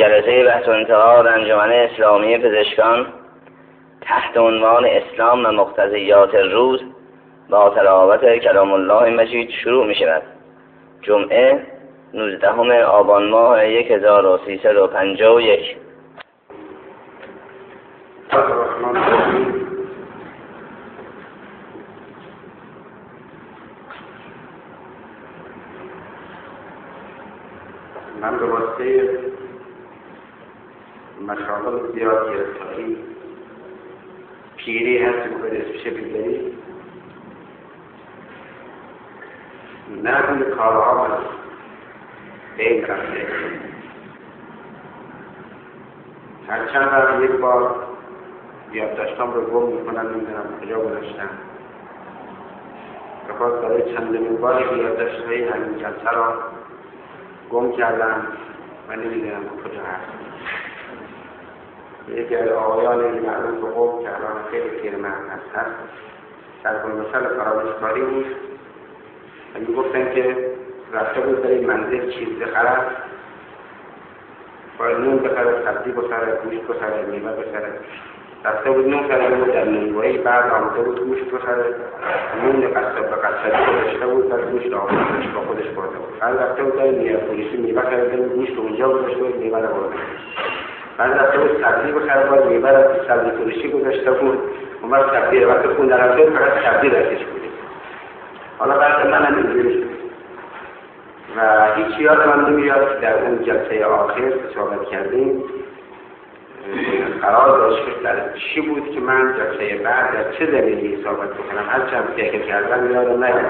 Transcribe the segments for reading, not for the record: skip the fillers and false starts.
جلسه بحث و انتقاد انجمن اسلامی پزشکان تحت عنوان اسلام و مقتضیات روز با تلاوت کلام الله مجید شروع می شود. جمعه 19 آبان ماه 1351. من به واسطه مشاغل زیاد گرفتاری پیری هست میخواید اسمشه بگیری نرمون کارها من بین رفته هر چند وقت یک بار یادداشتام رو گم میکنم نمیدونم کجا گذاشتم بخواست برای چندمین باری یادداشت‌های همین جلسه را گم کردم و نمیدونم کجا هست. یکی از آقایان معروف و خوب که الان خیلی پیرمرد هست در مثال فراموشکاری بود و میگفتن که رفته بود برای منزل چیز بخرد، باید نون بخرد، سبزی بخرد، گوشت بخرد، میوه بخرد. رفته بود نون خرده بود در نونوایی، بعد آمده بود گوشت بخرد، نون قصب به قصبی گذاشته بود، بعد گوشت آمدهش با خودش برده بود. بعد رفته بود در میوه فروشی میوه خرده بود، گوشت اونجا گذاشته بود، میوه رو برده. بعد رفته بود سبزی بخرد، باید میوه رو سبزی فروشی گذاشته بود، اون وقت سبزی رو وقت خون در رفته بود، فقط سبزی رفتش بود. حالا بعد من هم اینجوری شد و هیچ یاد من نمیاد در اون جلسه آخر که صحبت کردیم قرار داشت در چی بود که من جلسه بعد در چه زمینه‌ای صحبت بکنم. هرچند فکر کردم یادم نیامد.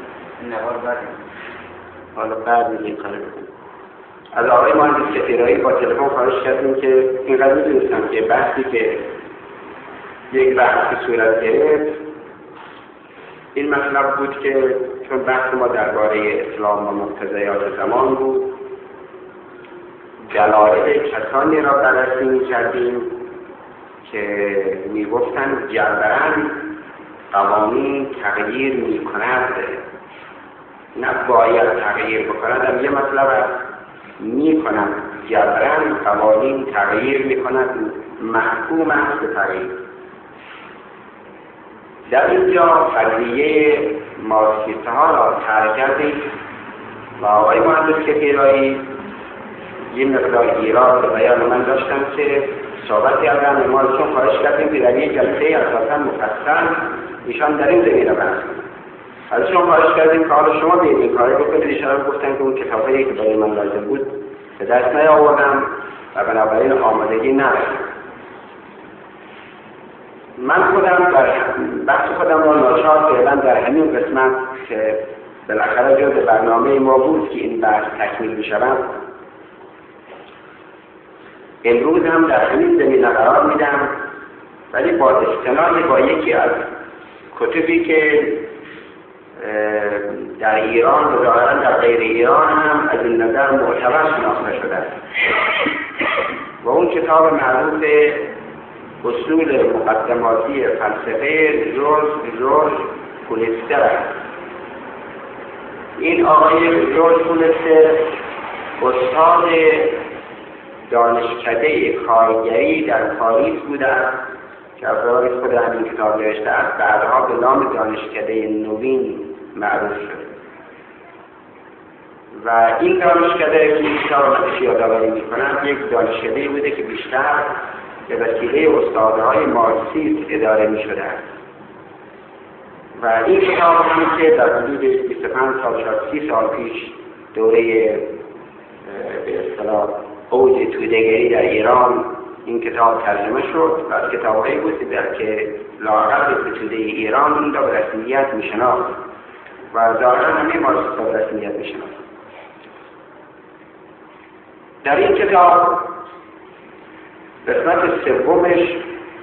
حالا بعد این کارو بکنم. از آقای مهندس سفیرایی با تلفن خواهش کردیم که اینقدر میدونستم که بحثی که یک بحث صورت گرفت این مطلب بود که چون بحث ما درباره اسلام و مقتضیات زمان بود، دلایل کسانی را بررسی می‌کردیم که می‌گفتند جبراً قوانین تغییر می‌کند، نه باید تغییر بکند. یه مطلب است می‌کند، جبراً قوانین تغییر می‌کند، محکوم است به تغییر. در اینجا قضیه مارکسیسته ها را طرح کردیم و آقای مهندس کفیرایی یه مقدار ایراد به بیان من داشتن که صحبت کردن ما چون خواهش کردیم که در یک جلسه اساسا مفصل ایشان در این زمینه بحث کنند. ازشون خواهش کردیم که حالا شما بیاید این کار بکنید. ایشان گفتن که اون کتابی که برای من لازم بود به دست نیاوردم و بنابراین آمادگی نداشتم. من خودم در بحث خودم را ناچار کردم در همین قسمت که بالاخره جز برنامه ما بود که این بحث تکمیل بشود امروز هم در همین زمینه قرار میدم، ولی با استناد با یکی از کتبی که در ایران و ظاهرا در غیر ایران هم از این نظر معتبر شناخته شده است و اون کتاب معروف اصول مقدماتی فلسفه جورج پولتسر است. این آقای جورج پولتسر استاد دانشکده کارگری در پاریس بوده است که افرادی خود همین کتاب نوشته است، بعدها به نام دانشکده نوین معروف شد و این دانشکده که این کتاب رو یادآوری می‌کنم یک دانشکده بوده که بیشتر به وسیله استادهای مارکسیست اداره می‌شده است و این کتاب هم که در حدود 25 سال شد 30 سال پیش دوره به اصطلاح اوج توده‌گری در ایران این کتاب ترجمه شد و از کتاب‌هایی بود که لااقل به توده ایران این را به رسمیت می‌شناخت و ظاهراً همه مارکسیست‌ها به رسمیت می‌شناخت. در این کتاب قسمت سومش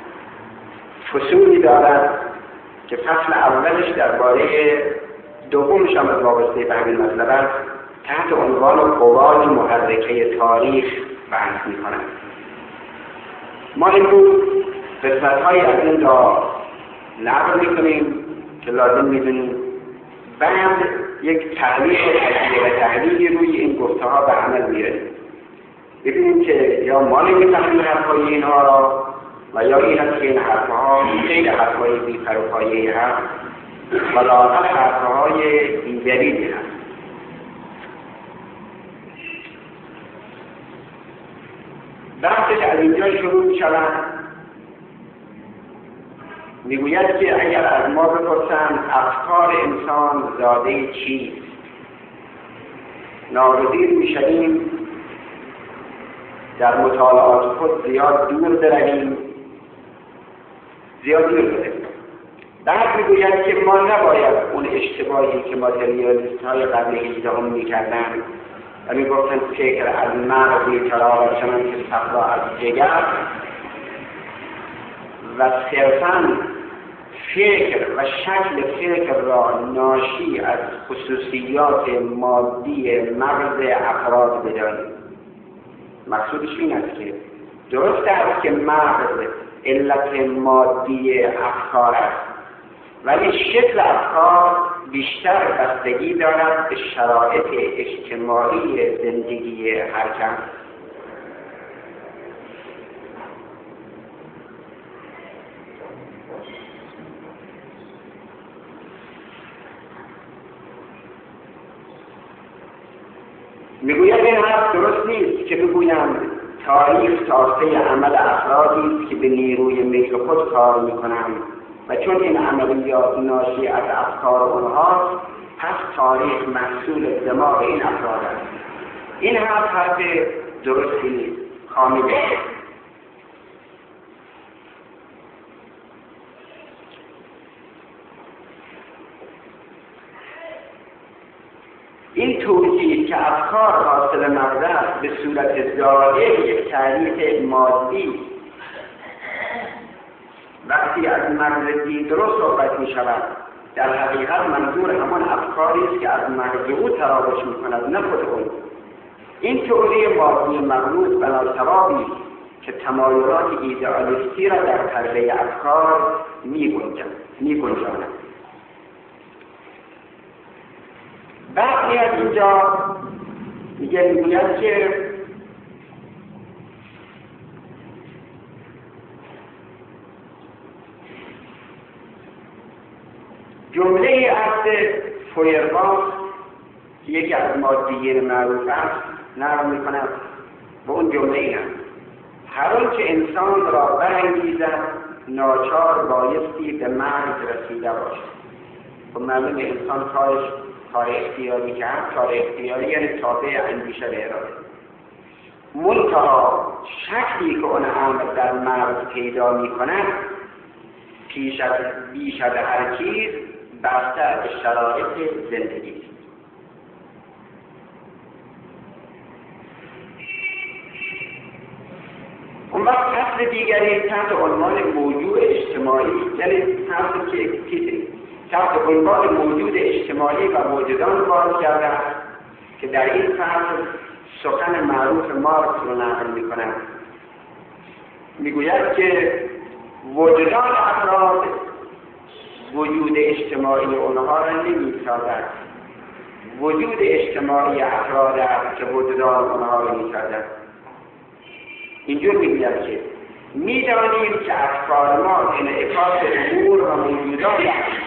فصولی دارد که فصل اولش درباره دومش هم از وابسته به همین مطلب است، تحت عنوان قوای محرکه تاریخ بحث می‌کند. ما امروز قسمت‌های از این را نقل می‌کنیم که لازم می‌دونیم، بعد یک تحلیل و تجزیه و تحلیلی روی این گفته‌ها به عمل می‌رسیم. ببینیم که یا ما نمی‌فهمیم حرفای اینها را و یا این است که این حرفها خیلی حرفهای بی‌سر و پایه‌ای هست و لااقل حرفهای بی‌دلیلی هست. بحثش از اینجا شروع می‌شود. میگوید که اگر از ما بپرسند افکار انسان زاده چیست، ناگزیر میشویم در مطالعات خود زیاد دور برویم. بعد میگوید که ما نباید اون اشتباهی که ماتریالیست های قرن 18 میکردن و میگفتند فکر از مغز میتراود چنان که صفرا از جگر و صرفاً فکر و شکل فکر را ناشی از خصوصیات مادی مغز افراد بدانیم. مقصودش این است که درست است که مغز علت مادی افکار است، ولی شکل افکار بیشتر بستگی دارد به شرایط اجتماعی زندگی هر کس. میگوید این حرف درست نیست که بگویم تاریخ ساخته عمل افرادی است که به نیروی میل خود کار میکنند و چون این عملیات ناشی از افکار اونهاست پس تاریخ محصول دماغ این افراد است. این حرف درستی نیست، کامله. این توضیح که افکار حاصل مغز است به صورت ظاهر یک تعریف مادی وقتی از مغز دیدرو صحبت می شود در حقیقت منظور همان افکاری است که از مغز او تراوش می کند، نه خود او. این تئوری مادی مغلوط بناصوابی که تمایلات ایدئالیستی را در پرده افکار می گنجاند. بعد میاد اینجا میگوید که جمله از فویرباخ که یکی از مادیین معروف است نقل میکنم و اون جمله این است: هر آنچه انسان را برانگیزد ناچار بایستی به مرگ رسیده باشد. خب معلوم انسان کار اختیاری کرد، کار اختیاری یعنی تابع اندیشه به اراده. منتها شکلی که اون امر در مغز پیدا می کند بیش از هر چیز بسته به شرایط زندگی است. اون وقت فصل دیگری تحت عنوان موضوع اجتماعی، یعنی فصل که تحت عنوان موجود اجتماعی و وجدان باز کرده است که در این فصل سخن معروف مارکس رو نقل می‌کند. میگوید که وجدان افراد وجود اجتماعی اونها را نمی‌سازد، وجود اجتماعی افراد است که وجدان اونها را می‌سازد. اینجور میگوید که می‌دانیم که افکار ما انعکاس امور و موجودات است.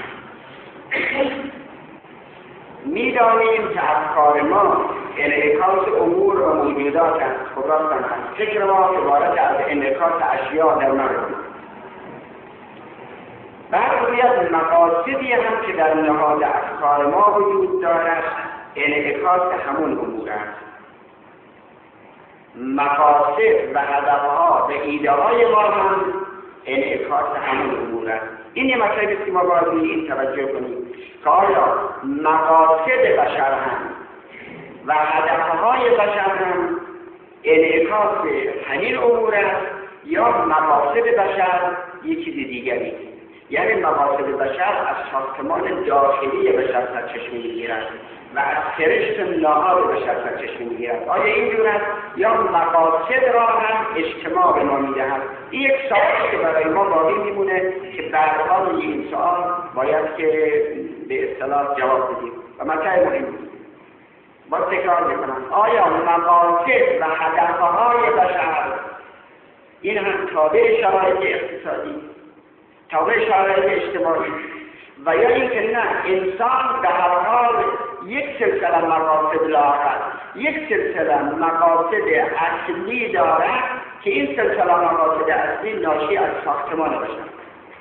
می‌دانیم که افکار ما انعکاس امور و موجودات است. خدا است. فکر ما عبارت از انعکاس اشیاء در مغز. بعد باید مقاصدی هم که در نهاد افکار ما وجود دارد انعکاس همون امور است. مقاصد و هدفها و ایده های ما هم انعکاس همون امور است. این یه مطلبی است که ما باید این توجه کنیم که آیا مقاصد بشر هم و هدفهای بشر هم انعکاس همین امور است یا مقاصد بشر یک چیز دیگری است. یعنی مقاصد بشر از ساختمان داخلی بشر سرچشمه می‌گیرد و از سرشت نهاد بشر سرچشمه می‌گیرد. آیا اینجور است یا مقاصد را هم اجتماع به ما می‌دهد؟ این یک سوالی که برای ما باقی میمونه که بعدها این سوال باید که به اصطلاح جواب بدیم و مطلب مهم است. با تکرار میکنم آیا مقاصد و هدفهای بشر این هم تابع شرایط اقتصادی، تابع شرایط اجتماعی و یا اینکه نه انسان به هر حال یک سلسله مقاصد دارد، یک سلسله مقاصد اصلی دارد که این سلسله مقاصد اصلی ناشی از ساختمان بشر.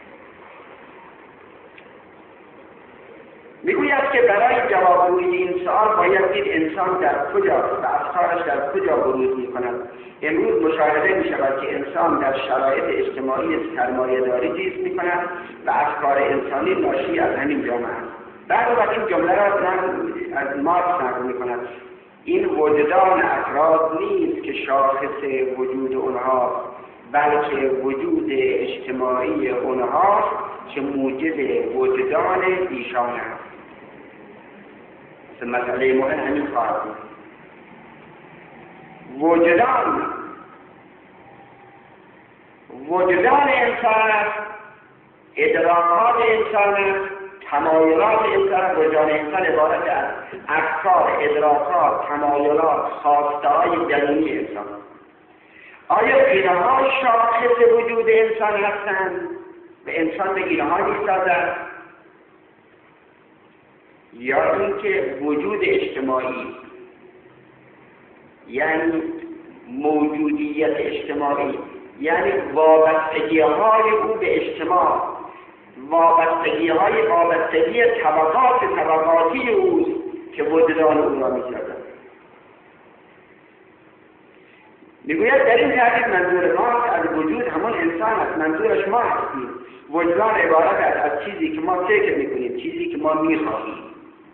میگوید که برای جوابگویی این سوال باید دید انسان در کجا و افکارش در کجا بروز میکند. امروز مشاهده میشود که انسان در شرایط اجتماعی سرمایه‌داری زیست میکند و افکار انسانی ناشی از همین جامعه است. بعد وقت این جمله را از مارکس نقل میکند: این وجدان افراد نیست که شاخص وجود اونها، بلکه وجود اجتماعی اونها که موجب وجدان ایشان است. مسئله مهم همین خواهد بود. وجدان انسان است، ادراکات انسان است، تمایلات انسان. وجدان انسان عبارت از افکار، ادراکات، تمایلات، خواسته‌های درونی انسان. آیا اینها شاخص وجود انسان هستند و انسان به اینها ایستاده، یا اینکه وجود اجتماعی یعنی موجودیت اجتماعی، یعنی وابستگی‌های او به اجتماع، وابستگی طبقاتی اوست که وجدان او را می‌سازد. میگوید در این تعریف منظور ما از وجود همون انسان است، منظورش ما هستیم. وجدان عبارت است از چیزی که ما فکر میکنیم، چیزی که ما میخواهیم.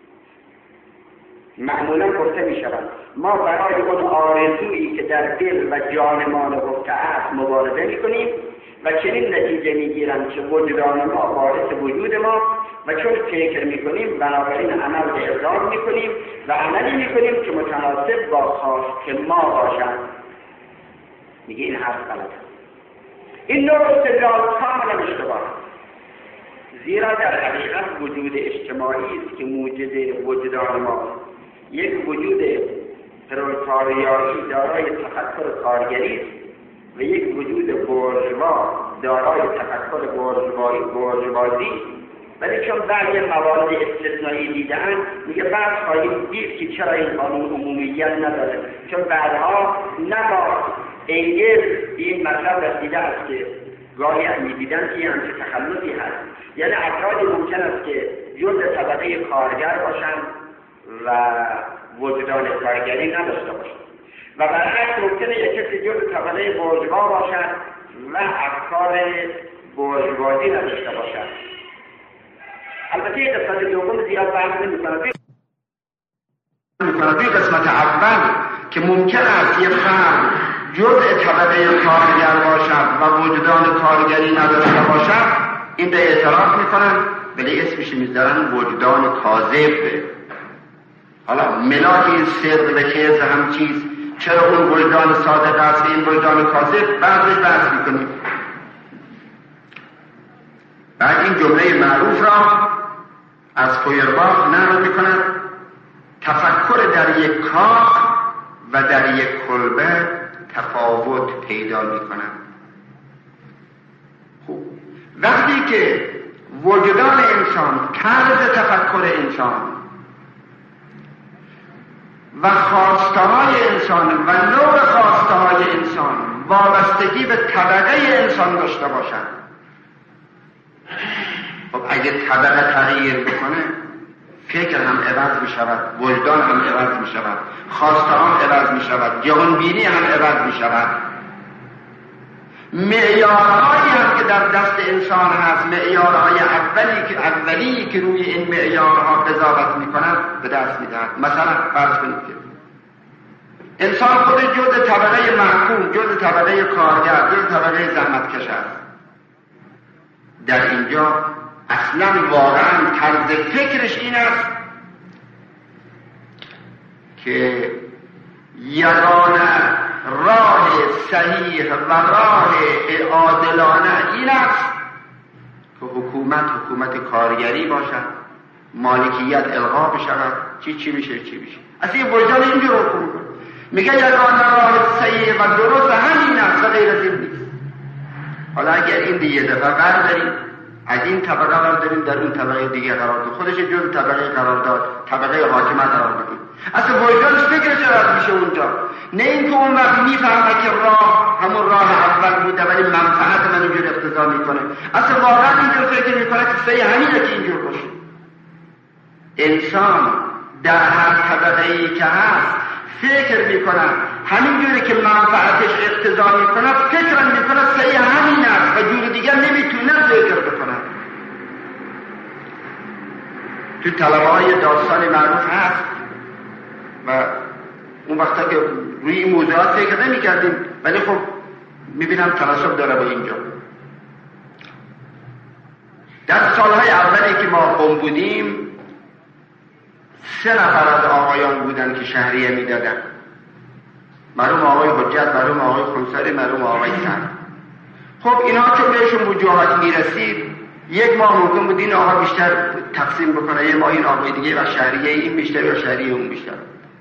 معمولا گفته میشود ما برای اون آرزویی که در دل و جان ما نهفته است مبارزه میکنیم و چنین نتیجه میگیرند که وجدان ما باعث وجود ما و چون فکر میکنیم بنابراین عمل به اقدام میکنیم و عملی میکنیم که متناسب با خواست ما باشد. میگه این حرف غلطه. این نوع استدلال کاملا اشتباه، زیرا در حقیقت وجود اجتماعی است که موجب وجدان ما. یک وجود پرولتاریایی دارای تفکر کارگری است و یک وجود بورژوا دارای تفکر بورژوازی. ولی چون بعضی موارد استثنایی دیدن میگه بعد خواهیم دید که چرا این قانون عمومیت نداره، چون بعدها نبا انگل این مطلب رسیده است که گاهی هم می‌دیدن که یه همچه تخلصی هست، یعنی افرادی ممکن است که جزء طبقه کارگر باشند و وجدان کارگری نداشته باشند و برعکس ممکنه یک کسی جزء طبقه بورژوا باشد و افکار بورژوازی نداشته باشد. البته قسمت دوم زیاد بحث نمی‌کنم. توی قسمت اول که ممکن است یه فرد جزء طبقه کارگر باشد و وجدان کارگری نداشته باشد، این به اعتراف میکنن ولی اسمش میذارن وجدان کاذب. حالا ملاک این صدق و کذب هم چیز، چرا اون وجدان صادق است و این وجدان کاذب، بعضش بحث میکنیم. بعد این جمله معروف را از فویرباخ نقل میکنند: تفکر در یک کاخ و در یک کلبه تفاوت پیدا میکنند. خوب، وقتی که وجدان انسان، طرز تفکر انسان و خواسته‌های انسان و نوع خواسته‌های انسان وابستگی به طبقه انسان داشته باشند، خب اگه طبقه تغییر بکنه فکر هم عوض می شود، وجدان هم عوض می شود، خواسته هم عوض می شود، جهانبینی هم عوض می شود. معیارهایی هم که در دست انسان هست، معیارهای اولی که روی این معیارها قضاوت می کنند به دست می دهد. مثلا فرض کنید که انسان خود جزء طبقه محکوم، جزء طبقه کارگر، جزء طبقه زحمتکش است. در اینجا اصلا واقعا طرز فکرش این است که یگانه راه صحیح و راه عادلانه این است که حکومت کارگری باشد، مالکیت الغا بشود، چی میشه. اصلا این وجدان اینجور رو کنه میگه یگانه راه صحیح و درست همین است و غیر از این نیست. حالا اگر این دیگه دفعه برداریم از این طبقه برداریم در اون طبقه دیگه قرار داد، خودش جز طبقه قرار داد، طبقه حاکمه قرار دادیم، اصلا وجدانش فکرش رد میشه اونجا. نه این که اون وقت میفهمه که راه همون راه اول بوده ولی منفعت من اینجور اقتضا میکنه، اصلا واقعا اینجور فکر میکنه که صحیح همینه که اینجور باشه. انسان در هر طبقه ای که هست فکر میکنه همینجوری که منفعتش اقتضا میکنه، فکر میکنه صحیح همین است و جور دیگر نمیتونه فکر بکنه. تو طلبه‌های داستان معروف هست و اون وقتا که روی این موضوعات فکر نمیکردیم، ولی خب میبینم تناسب داره با اینجا. در سالهای اولی که ما قم بودیم 3 نفر از آقایان بودن که شهریه میدادن، مرحوم آقای حجت، مرحوم آقای خونساری، مرحوم آقای سر. خب اینا چون بهشون وجوهات میرسید، یک ماه ممکن بود این آقا بیشتر تقسیم بکنه، یه ماه این آقای دیگه و شهریه این بیشتر یا شهریه اون بیشتر.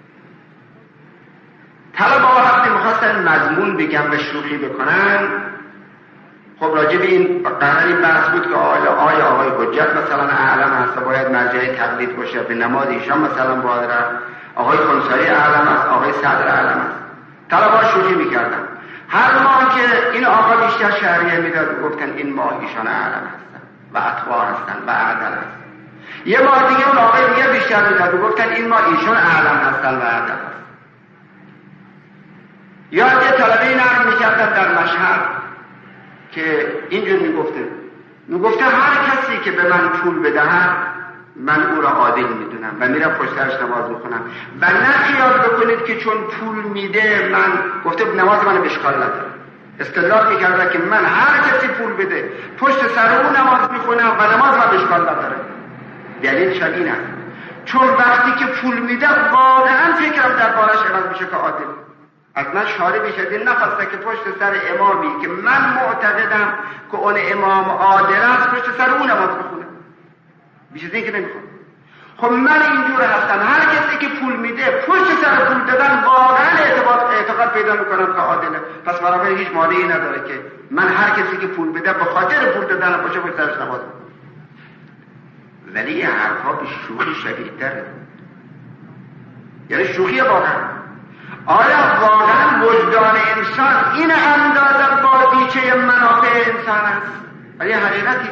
طلبه وقتی میخواستن مضمون بگن و شوخی بکنن، خب راجب این قراری بحث بود که آیا آقای حجت مثلا اعلم هست باید مرجع تقلید باشه، به نماز ایشان مثلا باید رفت، آقای خونساری اعلم است، آقای صدر اعلم است. طلبه شوخی میکردن. هر ماه که این آقا بیشتر شهریه میداد گفتن این ماه ایشان اعلم هستن و اتباع هستن و اعدل هستن. یه ماه دیگه اون آقای دیگه بیشتر میداد گفتن این ماه ایشان اعلم هستن و اعدل هستن. یا یه طلبه نقل میکردن در مشهد که اینجور میگفته هر کسی که به من پول بدهد من او را عادل میدونم و میرم پشت سرش نماز میخونم و نه خیال بکنید که چون پول میده من گفته نماز من اشکال نداره. استدلال میکرده که من هر کسی پول بده پشت سر او نماز میخونم و نماز من اشکال نداره. دلیل شبیه است، چون وقتی که پول میده واقعا فکرم در بارش عوض میشه که عادل. از من شاربی شدید نخواسته که پشت سر امامی که من معتقدم که اون امام عادل است پشت سر اون نماز بخونه، بیش از این که نمیخوام. خب من اینجور هستم، هر کسی که پول میده پشت سر پول دادن واقعا اعتقاد پیدا میکنم که عادله، پس برای هیچ مانعی نداره که من هر کسی که پول بده به خاطر پول دادن پشت سرش نماز بخونه. ولی این حرفا به شوخی شبیه داره، یعنی شوخی واقعا. آیا واقعا وجدان انسان این اندازه بازیچه منافع انسان است؟ ولی حقیقتی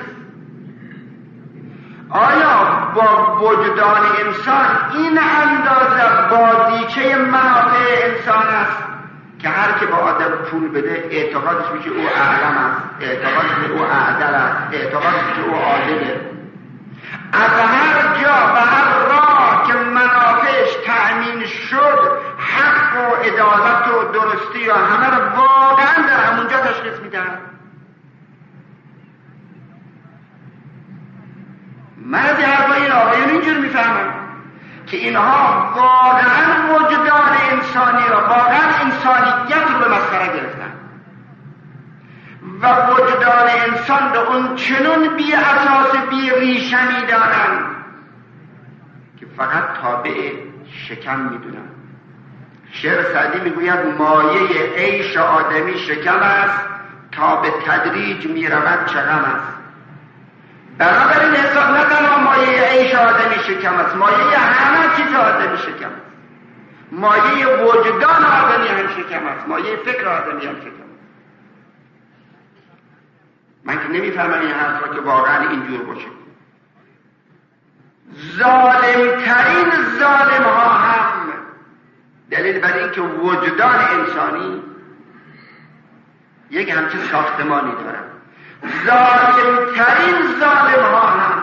آیا با وجدان انسان این اندازه بازیچه منافع انسان است که هر که با آدم پول بده اعتقادش میشه او اعلم است، اعتقادش میشه او اعدل است، اعتقادش میشه او عادله. از هر جا و هر راه که منافعش تأمین شد حق و عدالت و درستی و همه رو واقعا در همونجا تشخیص میدن. من از حرفای این آقایون اینجور میفهمم که اینها واقعا وجدان انسانی را، واقعا انسانیت رو به مسخره گرفتن و وجدان انسان رو اون چنون بی اساس بی ریشه میدانن که فقط تابع شکم میدونن. شعر سعدی میگوید مایه عیش آدمی شکم است تا به تدریج میرود چغم است. بنابراین حساب نکنم مایه عیش آدمی شکم است، مایه همه چیز آدمی شکم است، مایه وجدان آدمی هم شکم است، مایه فکر آدمی هم شکم است. من که نمیفهمم این حرف را که واقعا اینجور باشه. ظالمترین ظالم ها هم دلیل بر این که وجدان انسانی یک همچین ساختمانی دارن، ظالمترین ظالم ها هم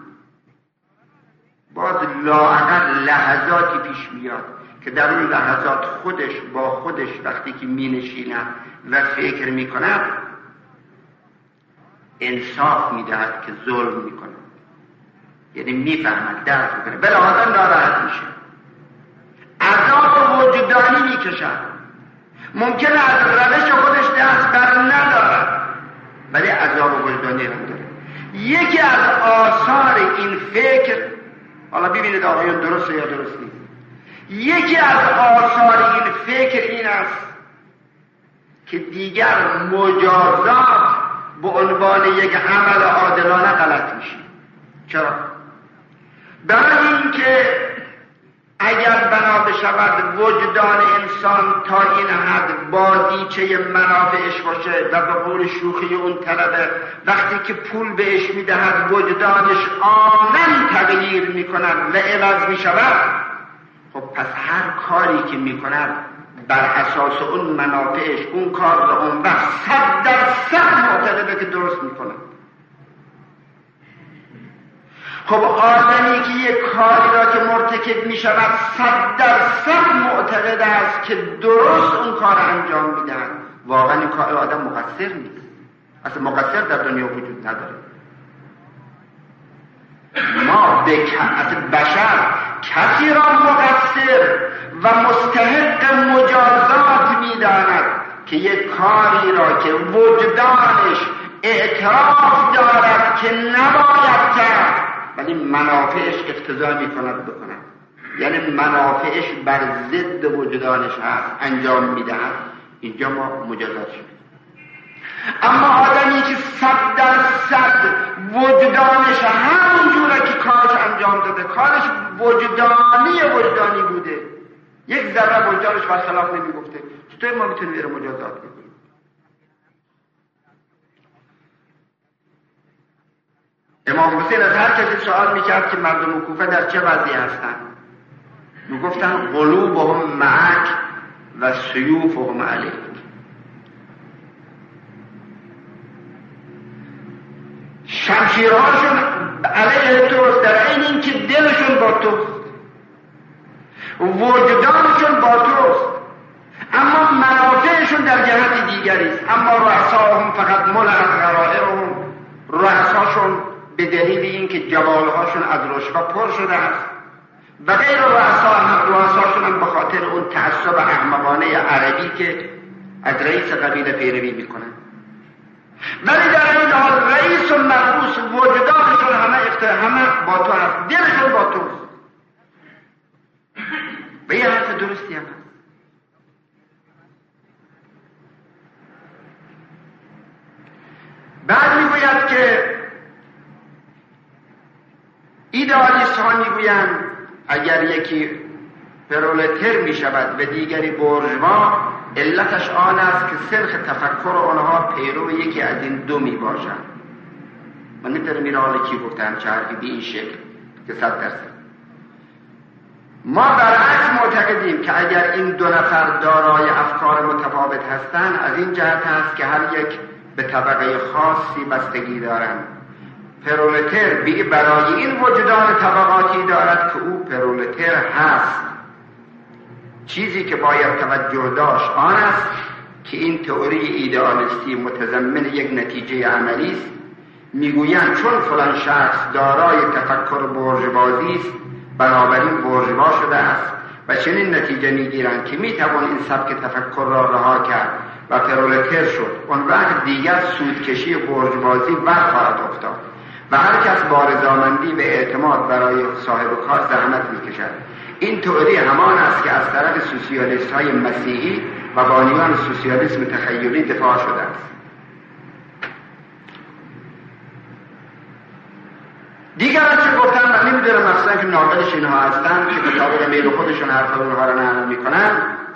باز لااقل لحظاتی پیش میاد که در اون لحظات خودش با خودش وقتی که می نشیند و فکر می کند انصاف می دهد که ظلم می کند، یعنی می فهمد، درک می کند، بلا آدم ناراحت میشه، عذاب وجدانی می کشد. ممکنه از روش خودش دست بر ندارد ولی عذاب وجدانی هم داره. یکی از آثار این فکر حالا ببینید آقایون درسته یا درست نیست. یکی از آثار این فکر این است که دیگر مجازات به عنوان یک عمل عادلانه غلط میشه. چرا؟ برای اینکه اگر بنا بشود وجدان انسان تا این حد بازیچه منافعش باشه و به قول شوخی اون طلبه وقتی که پول بهش میدهد وجدانش آنن تغییر میکند و عوض میشود، خب پس هر کاری که میکند بر اساس اون منافعش اون کار را اون وقت 100% معتقده که درست میکند. خب آدمی که یک کاری را که مرتکب می شود 100% معتقد است که درست اون کار انجام می دهد، واقعا این کار آدم مقصر نیست. اصلا مقصر در دنیا وجود نداره. ما به بشر کسی را مقصر و مستحق مجازات می داند که یک کاری را که وجدانش اعتراف دارد که نباید کرد ولی منافعش اقتضا میکند بکند، یعنی منافعش بر ضد وجدانش هست انجام میدهد، اینجا ما مجازات شد. اما آدمی که 100% وجدانش همون جوره که کارش انجام داده، کارش وجدانی بوده، یک ذره وجدانش برخلاف نمیگفته، چطور ما میتونیم ایره مجازات بکنیم؟ امام حسین از هر کسی سوال میکرد که مردم کوفه در چه وضعی هستند، میگفتن قلوبهم معک و سیوفهم علیک. شمشیرهاشون علیه توست در عین اینکه دلشون با توست، وجدانشون با توست، اما منافعشون در جهت دیگری است. اما رؤساهم فقط ملأت غرائرهم، رؤساشون به دلیل اینکه جوالهاشون از رشوه پر شده است و غیر رؤساشون هم به خاطر اون تعصب احمقانه عربی که از رئیس قبیله پیروی میکنن. ولی در این حال رئیس و مرئوس وجدانشون همه با تو هست، دلشون با تو هست. به یه حرف درستی هم هست. بعد میگوید که ایدئالیست ها میگویند اگر یکی پرولتر می شود و دیگری بورژوا، علتش آن است که سلخ تفکر آنها پیرو یکی از این دو می باشد. من نمیدونم میره حالا کی گفتم چه حرفی به این شکل که 100%. ما برعکس معتقدیم که اگر این دو نفر دارای افکار متفاوت هستند، از این جهت هست که هر یک به طبقه خاصی بستگی دارند. پرولتر برای این وجدان طبقاتی دارد که او پرولتر هست. چیزی که باید توجه داشت آن است که این تئوری ایدئالیستی متضمن یک نتیجه عملی است. میگویند چون فلان شخص دارای تفکر بورژوازی است بنابراین بورژوا شده است و چنین نتیجه میگیرند که میتوان این سبک تفکر را رها کرد و پرولتر شد. اون وقت دیگر سودکشی بورژوازی برخواهد افتاد و هر کس با رضامندی و اعتماد برای صاحب کار زحمت میکشد. این تئوری همان است که از طرف سوسیالیست های مسیحی و بانیان سوسیالیسم تخیلی دفاع شده است. دیگر چه گفتن من نمیدونم، مثلا که ناقلش اینها هستن که مطابق میل خودشون حرف اونها را نقل میکنن.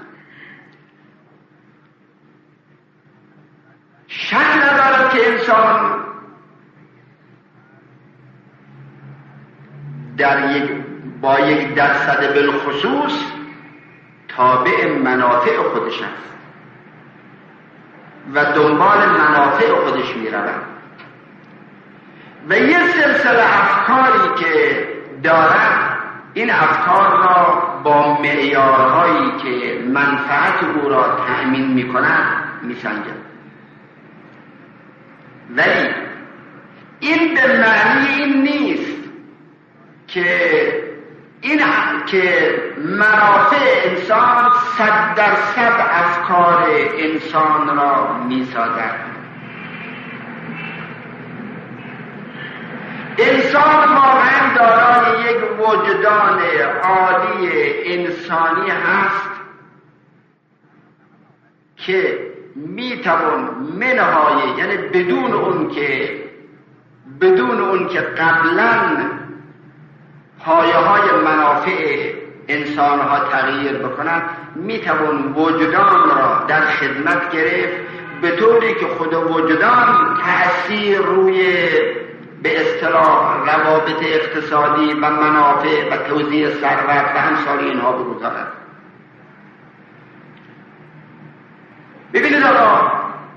شک ندارد که انسان با یک درصد بالخصوص تابع منافع خودش است و دنبال منافع خودش می رود و یه سلسله افکاری که دارد این افکار را با معیارهایی که منفعت او را تأمین می کند می سنجد. ولی این به معنی این نیست که منافع انسان 100% افکار انسان را می سازد. انسان واقعا دارای یک وجدان عالی انسانی هست که میتوان منهای، یعنی بدون اون که قبلا پایه های منافع انسان ها تغییر بکنند، میتوان وجدان را در خدمت گرفت به طوری که خود وجدان تأثیر روی به اصطلاح روابط اقتصادی و منافع و توزیع ثروت و امثال اینها بگذارد. ببینید آقا،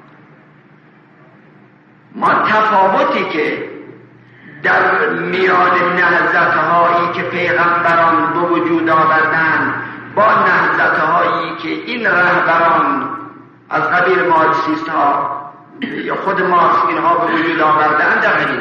ما تفاوتی که در میان نهضت‌هایی که پیغمبران به وجود آوردند با نهضت‌هایی که این رهبران از قبیل مارکسیست ها یا خود مارکس اینها به وجود آوردند در همین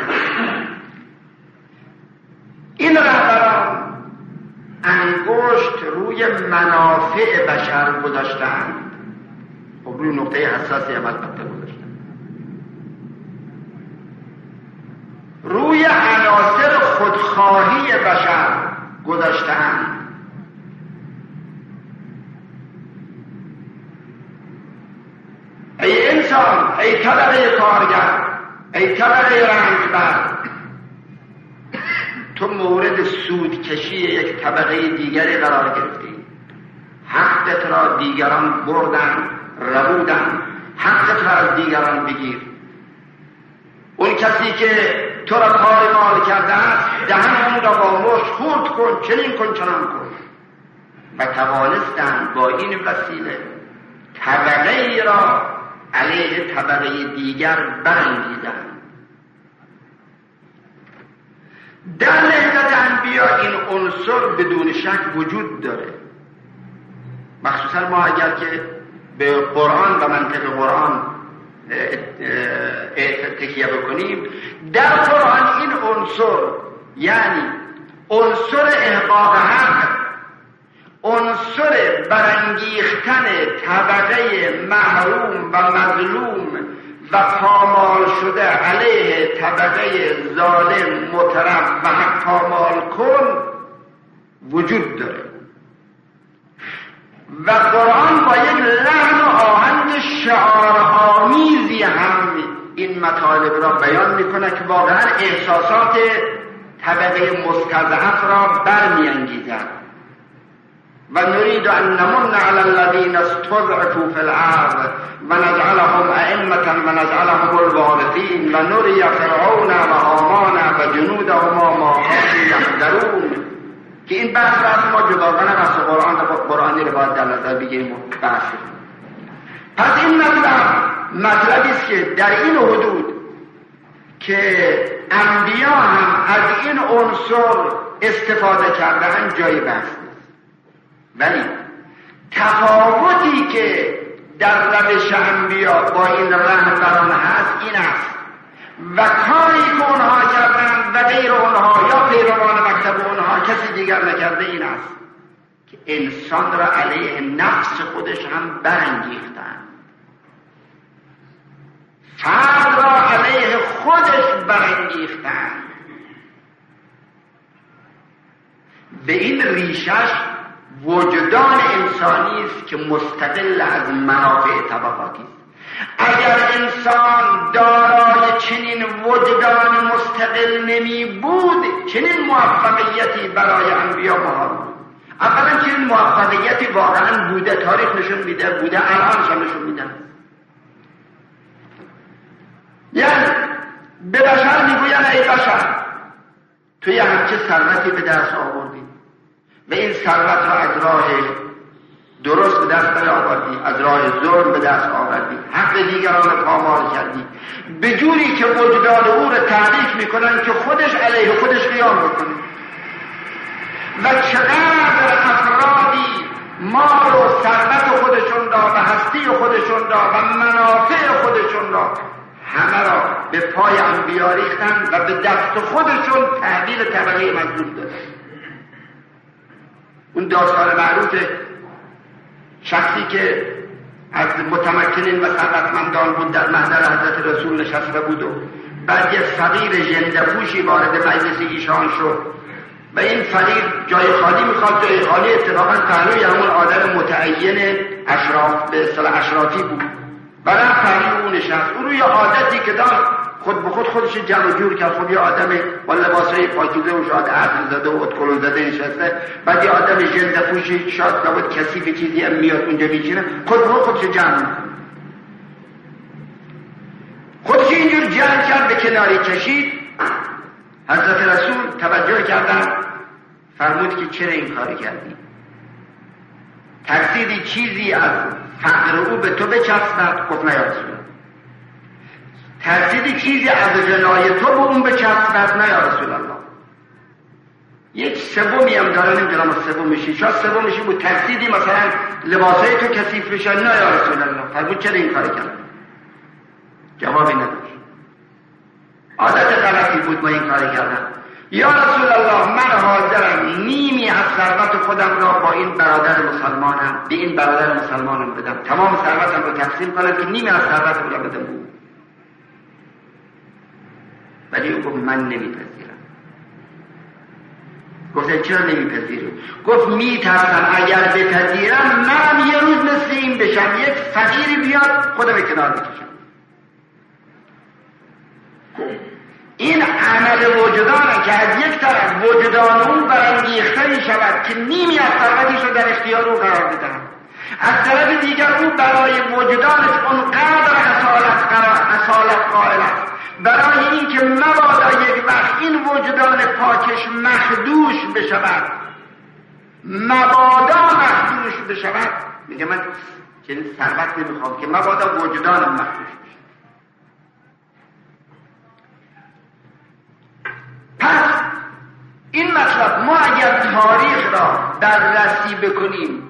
این رهبران انگشت روی منافع بشر گذاشتند، خب روی نقطه حساسی البته گذاشتند، روی عناصر خودخواهی بشر گذاشتند. ای انسان، ای طبقه کارگر، ای طبقه رنجبر، تو مورد سودکشی یک طبقه دیگری قرار گرفتی. حقت را دیگران بردن، ربودن، حقت را از دیگران بگیر. اون کسی که تو را پایمال کرده است، دهن اون را با مشت خورد کن، چنین کن چنان کن. و توانستند با این وسیله طبقه ای را علیه طبقه دیگر برانگیزند. در نهضت انبیا این عنصر بدون شک وجود داره، مخصوصا ما اگر که به قرآن و منطق قرآن تکیه بکنیم. در قرآن این عنصر، یعنی عنصر احقاق حق، عنصر برانگیختن طبقه محروم و مظلوم و پامال شده علیه طبقه ظالم مترف و حق پامال کن وجود داره. و قرآن با یک لحن و آهنگ شعارآمیزی هم این مطالب را بیان میکنه که واقعا احساسات طبقه مستضعف را برمیانگیزد. و نريد ان نمن على الذين استضعفوا في الارض ونجعلهم ائمة ونجعلهم الوارثين ونري فرعون وهامان وجنودهما ما كانوا يحذرون. که این بحث را ما جداگانه بحث قرآنی رو باید در نظر بگیریم و بحث. پس این مطلبی است که در این حدود که انبیا هم از این عنصر استفاده کردن جای بحث نیست. ولی تفاوتی که در روش انبیا با این رهبران هست این است و کاری که اونها کردن و غیر اونها یا پیروان مکتب اونها کسی دیگر نکرده این است که انسان را علیه نفس خودش هم برانگیختن، فرد را علیه خودش برانگیختن. به این ریشش وجدان انسانی است که مستقل از منافع طبقاتی است. اگر انسان دارای چنین وجدان مستقل نمی بود، چنین موفقیتی برای انبیا محال بود. اولا چنین موفقیتی واقعا بوده، تاریخ نشون میده، بوده، الانش هم نشون میده. یعنی به بشر میگوین ای بشر، تو یه همچه ثروتی به دست آوردی و این ثروت را از راه درست به دست آوردی، از راه ظلم به دست آوردی، حق دیگران را پامال کردی، به جوری که وجدان او را تحریک میکنن که خودش علیه خودش قیام بکنه. و چقدر افرادی مال و ثروت خودشون را و هستی خودشون را و منافع خودشون را همه را به پای انبیا ریختن و به دست خودشون تحویل طبقه مظلوم دادن. اون داستان معروف شخصی که از متمکنین و ثروتمندان بود در محضر حضرت رسول نشسته بود و بعد یک فقیر ژنده پوشی وارد مجلس ایشان شد و این فقیر جای خالی میخواد. جای خالی اتفاقا پهلوی همون آدم متعین اشراف به اصطلاح اشرافی بود. برای پهلوی اون نشست. اون روی عادتی که داشت خود به خود خودش جمع جور کرد. خود یه آدم با لباسای پاکیزه و شاید عطر زده و ادکلون زده نشسته، بعد یه آدم ژنده پوشی شاید نبود کثیف چیزی هم میاد اونجا میچینه، خود به خود خودش جمع میکنه. خودش اینجور جمع کرد، به کناری کشید. حضرت رسول توجه کردن، فرمود که چرا این کاری کردی؟ ترسیدی چیزی از فقر او به تو بچسبد؟ گفت نه یا رسول الله. ترسیدی چیزی از غنای تو به اون بچسبد؟ نه یا رسول الله. یک سومی هم داره، نمیدونم سومیشی شاید سومیشی بود، ترسیدی مثلا لباسای تو کثیف بشن؟ نه یا رسول الله. فرمود چرا این کاری کردی؟ جوابی نداشت. عادت غلطی بود ما این کاری کردن. یا رسول الله من حاضرم نیمی از ثروت خودم را با این برادر مسلمانم به این برادر مسلمانم بدم، تمام ثروتم رو تقسیم کنم که نیمی از ثروت را بدم. ولی او گفت من نمیپذیرم. گفت چرا نمیپذیری؟ گفت میترسم اگر بپذیرم من یه روز مثل این بشم، یک فقیری بیاد خودم کنار بکشم. این عمل وجدانه که از یک طرف وجدان اون برانگیخته می شود که نیمی از ثروتش رو در اختیار او قرار بدهد، از طرف دیگر او برای وجدانش اونقدر اصالت قائل است برای این که مبادا یک وقت این وجدان پاکش مخدوش بشود، مبادا مخدوش بشود. میگه من چنین ثروت نمیخوام که مبادا وجدانم مخدوش. پس این مطلب ما اگر تاریخ را بررسی بکنیم،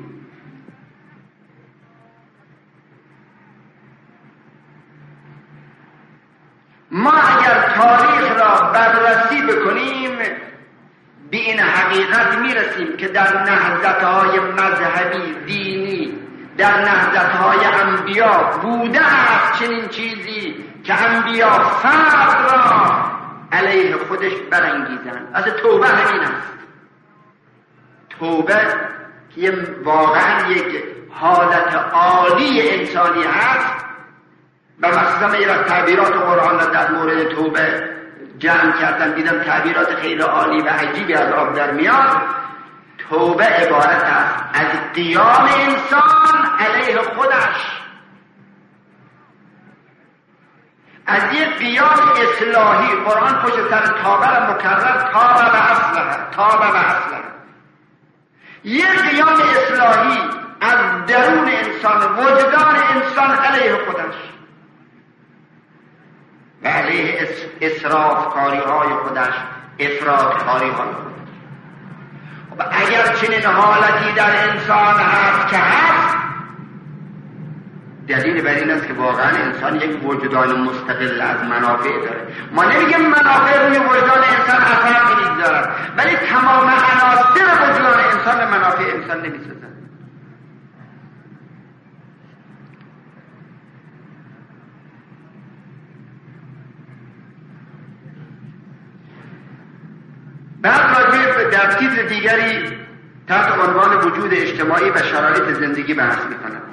به این حقیقت میرسیم که در نهضت‌های مذهبی دینی، در نهضت‌های انبیا بوده است چنین چیزی که انبیا فرد را علیه خودش برانگیزند. از توبه همین است. توبه که واقعا یک حالت عالی انسانی هست و مثلا از تعبیرات قرآن را در مورد توبه جمع کردن، دیدم تعبیرات خیلی عالی و عجیبی از آب در میاد. توبه عبارت است از قیام انسان علیه خودش، از یک قیام اصلاحی. قرآن پشت سر توبه را مکرر توبه و اصلح، یک قیام اصلاحی از درون انسان، وجدان انسان علیه خودش و علیه اسراف کاری های خودش، افراط کاری های خودش. و اگر چنین حالتی در انسان هست که هست، دلیل بر این است که واقعا انسان یک وجدان مستقل از منافع داره. ما نمیگیم منافع روی وجدان انسان اثر نمیگذارد، ولی تمام عناصر وجدان انسان به منافع انسان نمیسازد. بعد راجع در تیتر دیگری تحت عنوان وجود اجتماعی و شرایط زندگی بحث میکنند.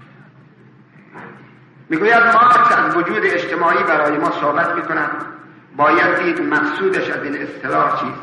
میگوید مارکس از وجود اجتماعی برای ما صحبت میکنند. باید دید مقصودش از این اصطلاح چیست.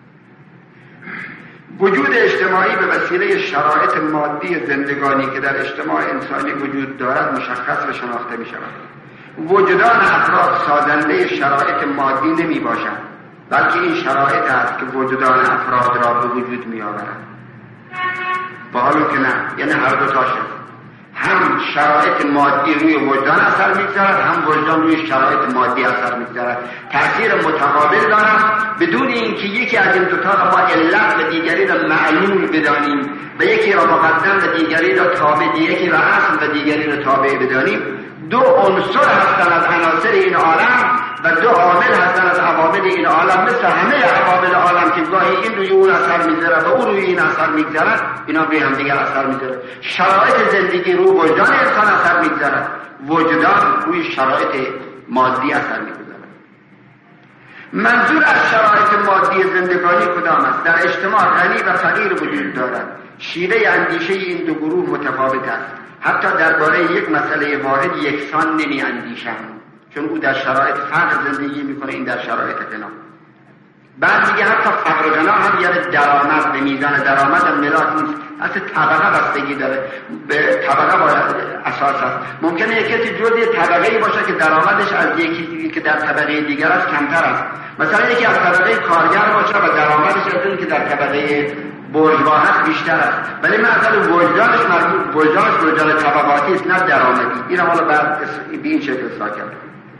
وجود اجتماعی به وسیله شرایط مادی زندگانی که در اجتماع انسانی وجود دارد مشخص و شناخته میشود. وجدان افراد سازنده شرایط مادی نمی باشد، بلکه این شرایط است که وجدان افراد را به وجود می آورد. با حالی که نه، یعنی هر دو تاشه، هم شرایط مادی روی وجدان اثر میگذارد، هم وجدان روی شرایط مادی اثر میگذارد. تأثیر متقابل دارد بدون اینکه یکی از این دوتا را با علت و دیگری را معلول بدانیم و یکی را مقدم و دیگری را تابع، یکی را اصل و دیگری را تابع بدانیم. دو عنصر هستند از عناصر این عالم و دو عامل هستند از عوامل این عالم. مثل همه عوامل عالم که گاهی این روی اون اثر میذاره و اون روی این اثر میذاره، اینا روی هم دیگر اثر میذاره. شرایط زندگی روی وجدان انسان اثر میذاره، وجدان روی شرایط مادی اثر میذاره. منظور از شرایط مادی زندگانی کدام است؟ در اجتماع غنی و فقیر وجود دارد. شیوه اندیشه این دو گروه متفاوت است. حتی درباره یک مسئله واحد یکسان نمی اندیشند، چون او در شرایط فقر زندگی میکنه، این در شرایط غنا. بعد میگه حتی فقر و غنا هم یعنی درآمد، به میزان درآمد هم ملاک نیست، اصلا طبقه بستگی داره، به طبقه باید اساس است. ممکنه یکی جزء طبقه‌ای باشه که درآمدش از یکی که در طبقه دیگر است کمتر است. مثلا یکی از طبقه کارگر باشه و درآمدش از اون که در طبقه بورژوا هست بیشتر است، ولی مثلا وجدانش مربوط وجدان طبقاتی است، نه درآمدی. این حالا بعد به این شکل اصلاح کرد.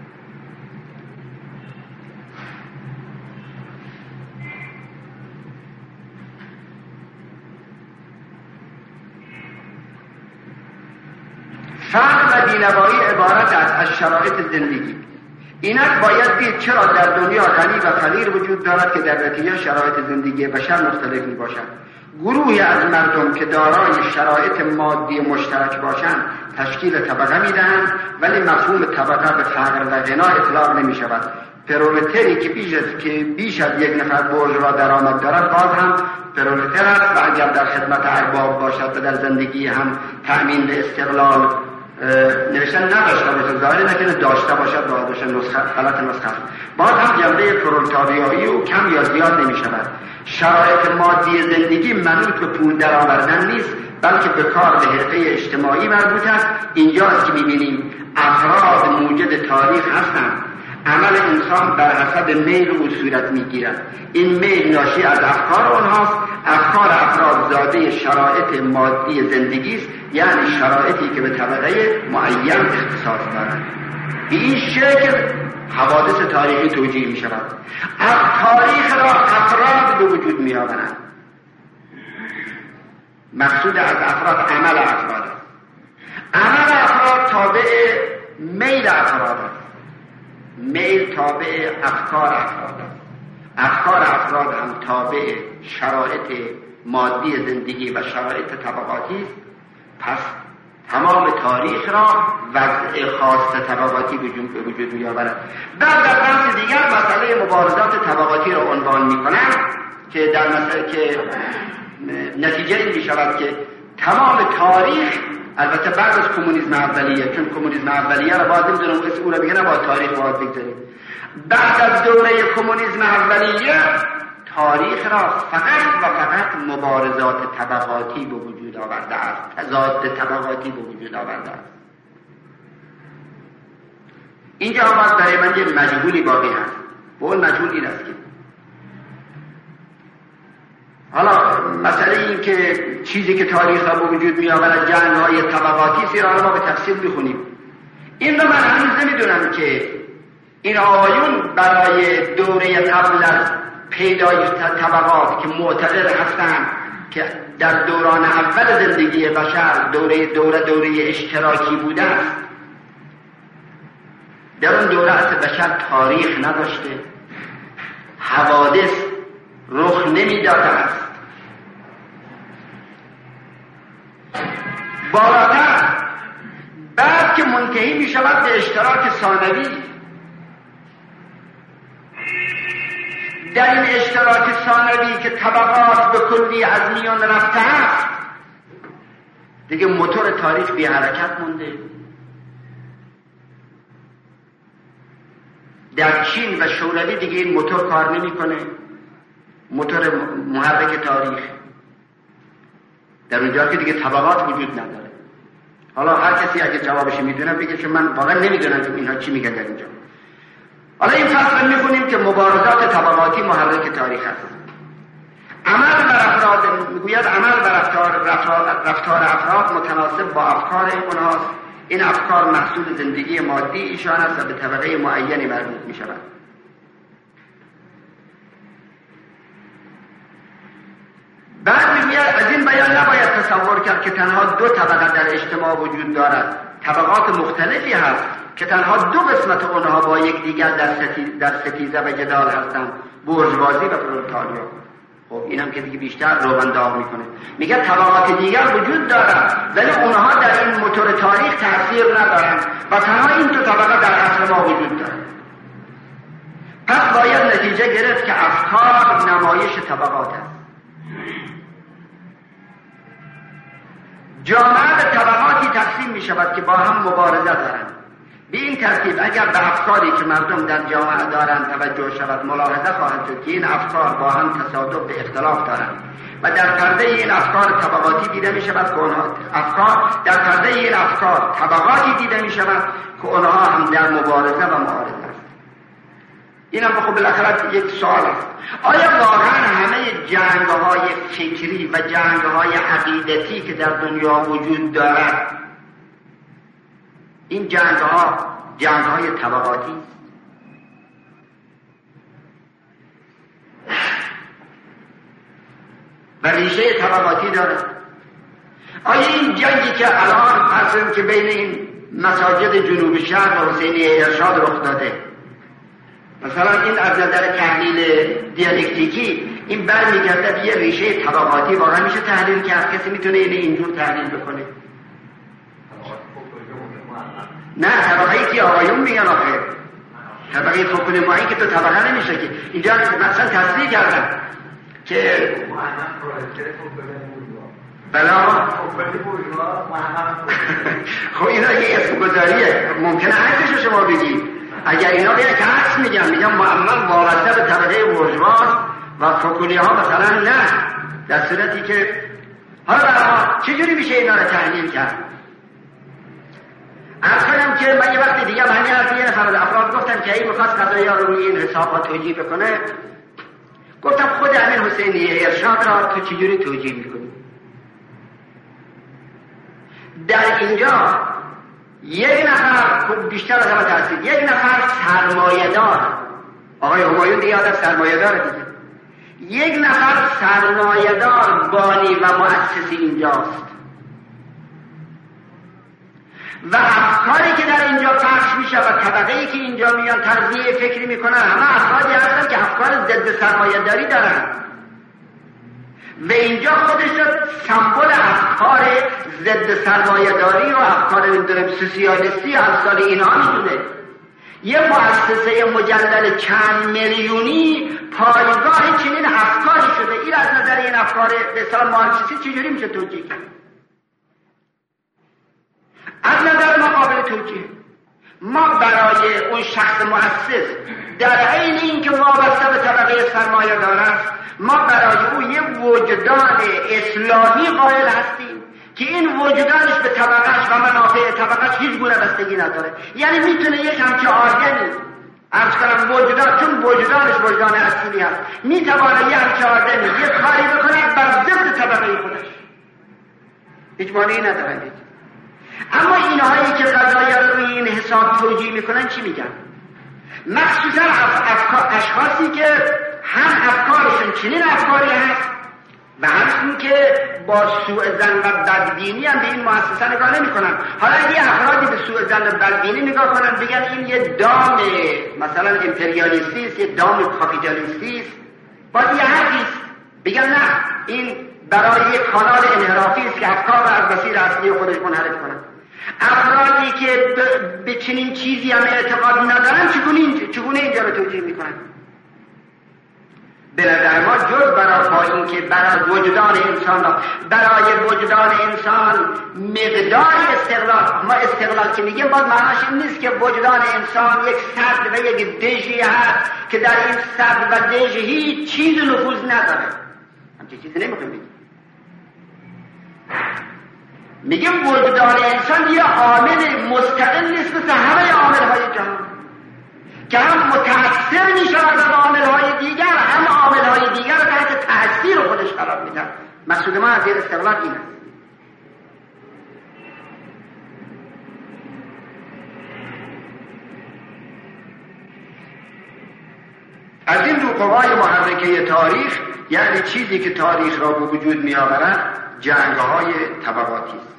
فقر و بینوایی عبارت است از شرایط زندگی. اینک باید دید چرا در دنیا غنی و فقیر وجود دارد که در نتیجه شرایط زندگی بشر مختلف می باشد. گروهی از مردم که دارای شرایط مادی مشترک باشند تشکیل طبقه می دهند، ولی مفهوم طبقه به فقر و غنا اطلاق نمی شود. پرولتری که بیش از یک نفر بورژوا درآمد دارد باز هم پرولتر است و اگر در خدمت ارباب باشد و در زندگی هم تأمین به استقلال نوشتن نداشته باشه، ظاهری نکنه داشته باشد و آدوش غلط نسخه باز هم جنبه پرولتاریایی و کم یا زیاد نمی شود. شرایط مادی زندگی منوط به پول در آوردن نیست، بلکه به کار به حرفه اجتماعی مربوط است. اینجاست که می‌بینیم افراد موجد تاریخ هستند. عمل انسان بر حسب میل او صورت میگیرد. این میل ناشی از افکار آنهاست. افکار افراد زاده شرایط مادی زندگی است، یعنی شرایطی که به طبقه معین اختصاص دارند. به این شکل حوادث تاریخی توجیه می شود. از تاریخ را افراد به وجود می آورند. مقصود از افراد عمل افراد است. عمل افراد تابع میل افراد است. میل تابع افکار افراد است. افکار افراد هم تابع شرایط مادی زندگی و شرایط طبقاتی است. پس تمام تاریخ را وضع خاص طبقاتی به وجود می آورد. در بحث دیگر مسئله مبارزات طبقاتی را عنوان می کنند که در مسئله که نتیجه این می شود که تمام تاریخ، البته بعد از کمونیسم اولیه، چون کمونیسم اولیه را باید نمیدونم کسی او را بگه نباید تاریخ باید بگذاریم. بعد از دوره کمونیسم اولیه تاریخ را فقط مبارزات طبقاتی به وجود آورده است، تضاد طبقاتی به وجود آورده است. اینجا باید برای من یه مجهولی باقی هست و اون مجهول این است که حالا مسئله این که چیزی که تاریخ را به وجود می آورد جنگ‌های طبقاتی است، را ما به تفصیل بخونیم. این رو من هنوز نمیدونم که این آقایون برای دوره قبل از پیدای طبقات که معتقد هستند که در دوران اول زندگی بشر دوره اشتراکی بوده است، در اون دوره اصل بشر تاریخ نداشته، حوادث رخ نمیداده است. بالاتر بعد که منتهی می شود به اشتراک ثانوی، در این اشتراک ثانوی که طبقات به کلی از میان رفته است، دیگه موتور تاریخ بی حرکت مونده. در چین و شوروی دیگه این موتور کار نمیکنه، موتور محرک تاریخ. در اونجا که دیگه طبقات وجود نداره. حالا هر کسی اگه جوابش میدونه بگه، چون من واقعا نمیدونم که اینها چی میگن در اینجا. حالا این فصل میخونیم که مبارزات طبقاتی محرک تاریخ است. عمل بر افراد، میگوید عمل بر رفتار افراد متناسب با افکار اونهاست. این افکار محصول زندگی مادی ایشان است و به طبقه معینی مربوط میشود. بعد میگوید از این بیان نباید تصور کرد که تنها دو طبقه در اجتماع وجود دارد. طبقات مختلفی هست که تنها دو قسمت اونها با یکدیگر در ستیزه و جدال هستند، بورژوازی و پرولتاریا. خب اینم که دیگه بیشتر روبنداغ میکنه. میگه طبقات دیگر وجود دارد ولی اونها در این موتور تاریخ تاثیر ندارند و تنها این دو طبقه در اصل ما وجود دارد. پس باید نتیجه نتیجه گرفت که افکار نمایش طبقات است. جامعه به طبقاتی تقسیم می شود که با هم مبارزه دارند. به این ترتیب اگر به افکاری که مردم در جامعه دارند توجه شود، ملاحظه خواهد شد که این افکار با هم تصادف به اختلاف دارند و در پرده این افکار طبقاتی دیده می شود که در پرده این افکار طبقاتی دیده می شود که اونها هم در مبارزه و معارضه است. این هم خب بالاخره یک سوال است: آیا واقعا همه جنگ‌های فکری و جنگ‌های عقیدتی که در دنیا وجود دارد این جنگ‌های طبقاتی؟ و ریشه طبقاتی دارد؟ آیا این جنگی که الان فرض که بین این مساجد جنوب شرق و حسینیه ارشاد رخ داده، مثلا این از نظر تحلیل دیالکتیکی این برمیگرده به یه ریشه طبقاتی واقعا میشه تحلیل کرد؟ کسی میتونه اینجور تحلیل بکنه؟ نه، طبقه‌ای که آقایون میگن آخه طبقه فوق‌المعی که تو طبقه نمیشه که اینجا مثلا تصریح کردن که بلا خب اینا یه اسم گذاریه، ممکنه عکسشو شما بگید. اگر اینا بیان که عکس میگن معمم وابسته به طبقه بورژوا و فوکولی ها مثلا، نه، در صورتی که حالا چجوری میشه اینا رو تحلیل کرد؟ عرض کنم که من یه وقت دیگه من یه نفر از افراد گفتم که این میخواست قضایی ها رو روی این حساب ها توجیه بکنه، گفتم خود امیر حسینیه ارشاد را تو چجوری توجیه میکنی؟ در اینجا یک نفر بیشتر از همه تحصیل، یک نفر سرمایه‌دار، آقای همایون دیگه آدم سرمایه‌داره دیگه، یک نفر سرمایه‌دار بانی و مؤسس اینجاست و افکاری که در اینجا پخش میشه و طبقه‌ای که اینجا میان تغذیه فکری میکنن همه افرادی هستن که افکار ضد سرمایه‌داری دارن و اینجا خودش سمبل افکار ضد سرمایه‌داری و افکار سوسیالیستی امثال اینها میدونه. یه مؤسسه مجلل چند میلیونی پایگاه چنین افکاری شده. این از نظر این افکار به اصطلاح مارکسیستی چجوری میشه توجیه کرد؟ از نظر ما قابل توجیه. ما برای اون شخص مؤسس در عین اینکه وابسته به طبقه سرمایه دارد، ما برای او یه وجدان اسلامی قائل هستیم که این وجدانش به طبقهش و منافع طبقهش هیچ گونه بستگی نداره. یعنی میتونه یک همچه آدمی عرض کنم وجدان، چون وجدانش وجدان اصلی هست، میتونه یه همچه آدمی یه کاری بکنه بر ضد طبقه خودش، هیچ مانعی نداره. اما اینهایی که قضایا رو روی این حساب توجیه میکنن چی میگن؟ مخصوصا اشخاصی که هم افکارشون چنین افکاری هست و هم که با سوء ظن و بدبینی هم به این مؤسسه نگاه نمیکنن. حالا اگه افرادی به سوء ظن و بدبینی نگاه کنن بگن این یه دام مثلا امپریالیستی است، یه دام کاپیتالیستی است، باید یه حرفیست بگن نه، این برای یک کانال انحرافی است که افکار رو از مسیر اصلی خودش منحرف کنن. افرادی که به چنین چیزی هم اعتقاد ندارن چگونه اینجا رو توجیه میکنن؟ به نظر ما جز برای اینکه برای وجدان انسان مقدار استقلال، ما استقلال که میگیم باز معناش این نیست که وجدان انسان یک صدر و یک دژی هست که در این صدر و دژ هیچ چیز نفوذ نداره. همچه چیزی نمیخوایم بگیم. میگیم وجدان انسان یه عامل مستقل نیست مثل همه عاملهای جهان که هم متأثر میشود از عاملهای دیگر، هم عاملهای دیگر رو تحت تأثیر خودش قرار میدن. مقصود ما از این استقلال این است. از این دو قوای محرکه تاریخ، یعنی چیزی که تاریخ را به وجود می آورد، جنگ‌های طبقاتی است.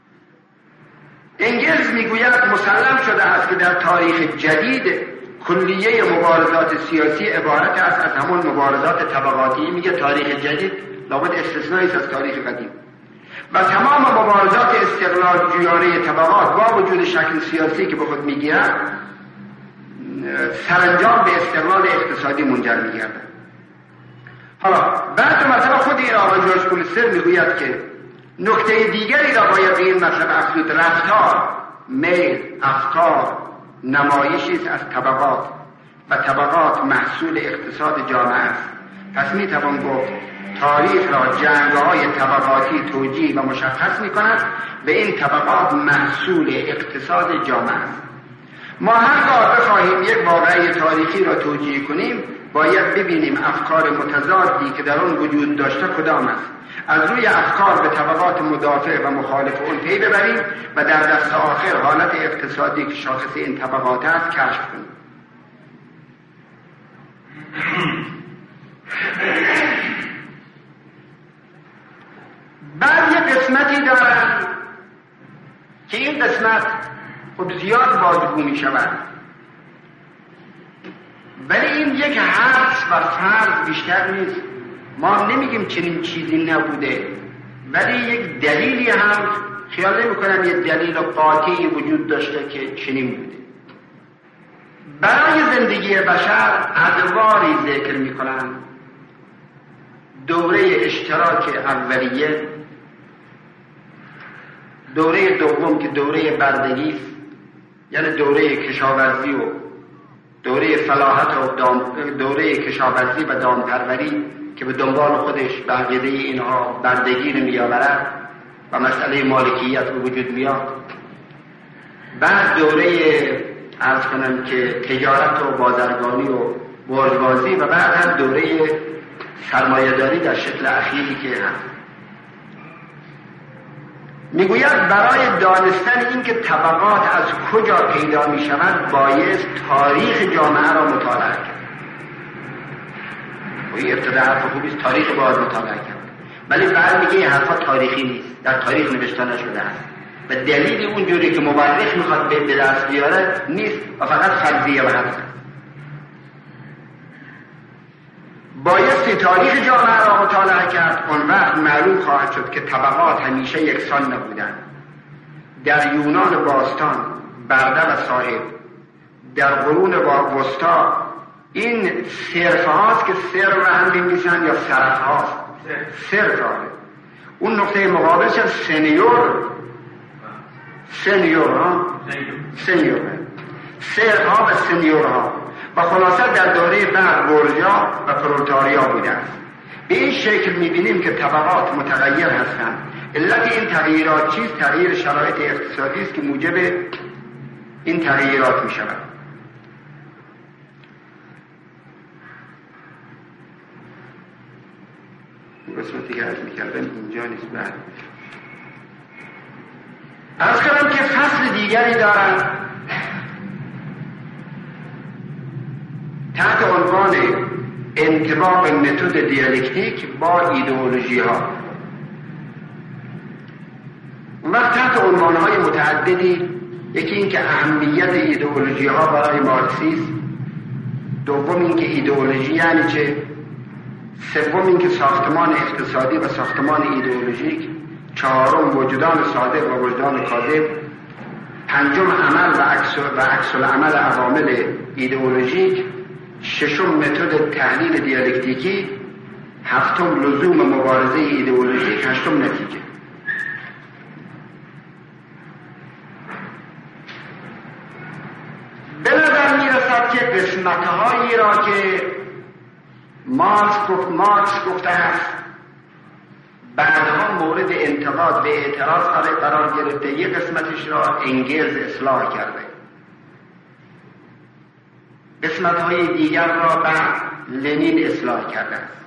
انگلز میگوید مسلم شده است که در تاریخ جدید کلیه مبارزات سیاسی عبارت است از همون مبارزات طبقاتی. میگه تاریخ جدید لابد استثنایی است از تاریخ قدیم و تمام مبارزات استقلال جویانه طبقات با وجود شکل سیاسی که به خود میگیرد سرانجام به استقلال اقتصادی منجر می‌گردد. حالا بعد مثلا خود این آقای جورج پولیتزر میگوید که نکته دیگری را باید به این مطلب افزود: رفتار، میل، افکار نمایشی است از طبقات و طبقات محصول اقتصاد جامعه است. پس میتوان گفت تاریخ را جنگ‌های طبقاتی توجیه و مشخص می‌کند و این طبقات محصول اقتصاد جامعه است. ما هرگاه بخواهیم یک واقعه تاریخی را توجیه کنیم باید ببینیم افکار متضادی که در آن وجود داشته کدام است. از روی افکار به طبقات مدافع و مخالف آن پی ببریم و در دست آخر حالت اقتصادی که شاخص این طبقات است کشف کنیم. بعد یک قسمتی دارن که این قسمت خب زیاد بازگو می شود، ولی این یک حدس و فرض بیشتر نیست. ما نمیگیم چنین چیزی نبوده، ولی یک دلیلی هم خیال نمی کنم یک دلیل قاطعی وجود داشته که چنین بوده. برای زندگی بشر ادواری ذکر می کنن: دوره اشتراک اولیه، دوره دوم که دوره بردگی است، یعنی دوره کشاورزی و دوره فلاحت و دوره کشاورزی و دامپروری که به دنبال خودش به عقیده اینها بردگی رو میآورد و مسئله مالکیت به وجود میاد. بعد دوره عرض کنم که تجارت و بازرگانی و برج‌بازی و بعد هم دوره سرمایه‌داری در شکل اخیری که هست. میگوید برای دانستن این که طبقات از کجا پیدا می شود باید تاریخ جامعه را مطالعه کرد. و این ابتدا حرف خوبیست، تاریخ باید مطالعه کرد، ولی بعد میگه این حرفا تاریخی نیست، در تاریخ نوشته نشده است و دلیل اونجوری که مورخ میخواد به دست بیاره نیست و فقط فرضیه و حدس. بایستی تاریخ جامعه را مطالعه کرد. اون وقت معلوم خواهد شد که طبقات همیشه یکسان نبودند. در یونان باستان برده و صاحب، در قرون وسطا این صرف هاست که سر و هم بنویسن یا صرف هاست. صرف هاست. اون نقطه مقابلش سنیور ها و سنیور ها و خلاصه در دوره بعد بورژوا و پرولتاریا بوده است. به این شکل میبینیم که طبقات متغیر هستند. علت این تغییرات چیست؟ تغییر شرایط اقتصادی است که موجب این تغییرات میشود. قسمتی که عرض میکردم اینجا نیست. بعد عرض کردم که فصل دیگری دارند تحت عنوان انطباق متد دیالکتیک با ایدئولوژی ها. وقت تحت عنوان های متعددی، یکی این که اهمیت ایدئولوژی ها برای مارکسیسم، دوم این که ایدئولوژی یعنی چه، سوم این که ساختمان اقتصادی و ساختمان ایدئولوژیک، چهارم وجدان صادق و وجدان کاذب، پنجم عمل و عکس العمل عوامل ایدئولوژیک، ششم متد تحلیل دیالکتیکی، هفتم لزوم مبارزه ایدئولوژیک، هشتم نتیجه. به نظر میرسد که قسمت‌هایی را که مارکس گفته است بعدها مورد انتقاد و اعتراض قرار گرفته، یک قسمتش را انگلز اصلاح کرده، قسمت‌های دیگر را بعد لنین اصلاح کرده است.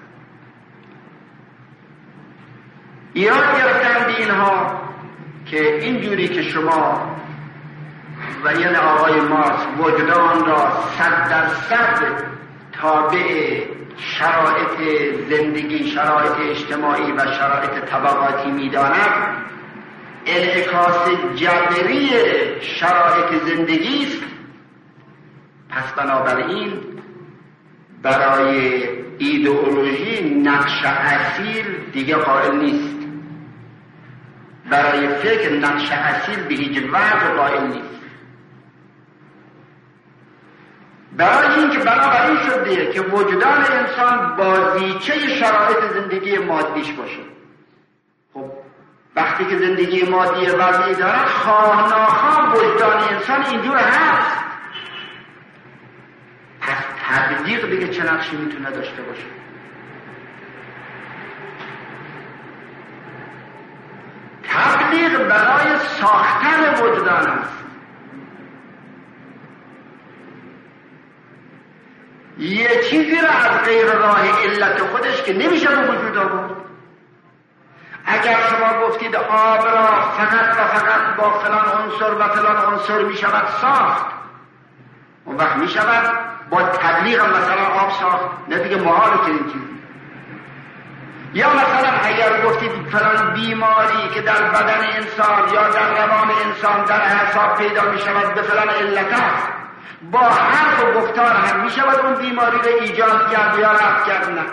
ایراد گرفتن به اینها که اینجوری که شما و یعنی آقای مارکس وجدان را 100% تابع شرایط زندگی، شرایط اجتماعی و شرایط طبقاتی می‌داند، انعکاس جبری شرایط زندگی است. پس بنابراین برای ایدئولوژی نقش اصیل دیگه قائل نیست، برای فکر نقش اصیل به هیچ وجه قائل نیست. برای اینکه بنابراین شده که وجدان انسان بازیچه شرایط زندگی مادیش باشه. خب وقتی که زندگی مادی وضعی داره، خواه ناخواه وجدان انسان اینجور هست. پس تبلیغ دیگه چه نقشی میتونه داشته باشه؟ تبلیغ برای ساختن وجدان است. یه چیزی را از غیر راه علت خودش که نمیشه به وجود آورد. اگر شما گفتید آب را فقط و فقط با فلان عنصر و فلان عنصر می شود ساخت، اون وقت می شود با تبلیغ مثلا آب ساخت، نه دیگه محاله چنین چیزی. یا مثلا اگر گفتید فلان بیماری که در بدن انسان یا در روان انسان در اعصاب پیدا می شود به فلان علت است، با حرف و گفتار هم می شود اون بیماری را ایجاد کرد یا رفع کرد؟ نه.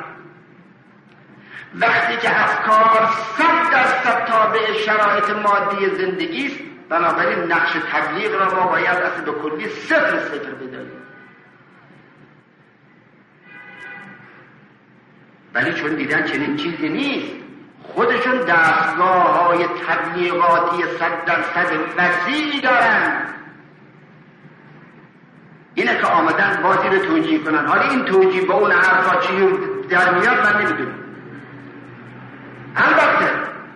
وقتی که افکار 100% تابع شرایط مادی زندگی است، بنابراین نقش تبلیغ را ما باید اصلا به کلی صفر بدانیم. ولی چون دیدن چنین چیزی نیست، خودشون دستگاه‌های تبلیغاتی 100% وسیعی دارن. اینه که آمدن بازی رو توجیه کنن. حالا این توجیه با اون حرفا چی در میاد من نمیدونم. البته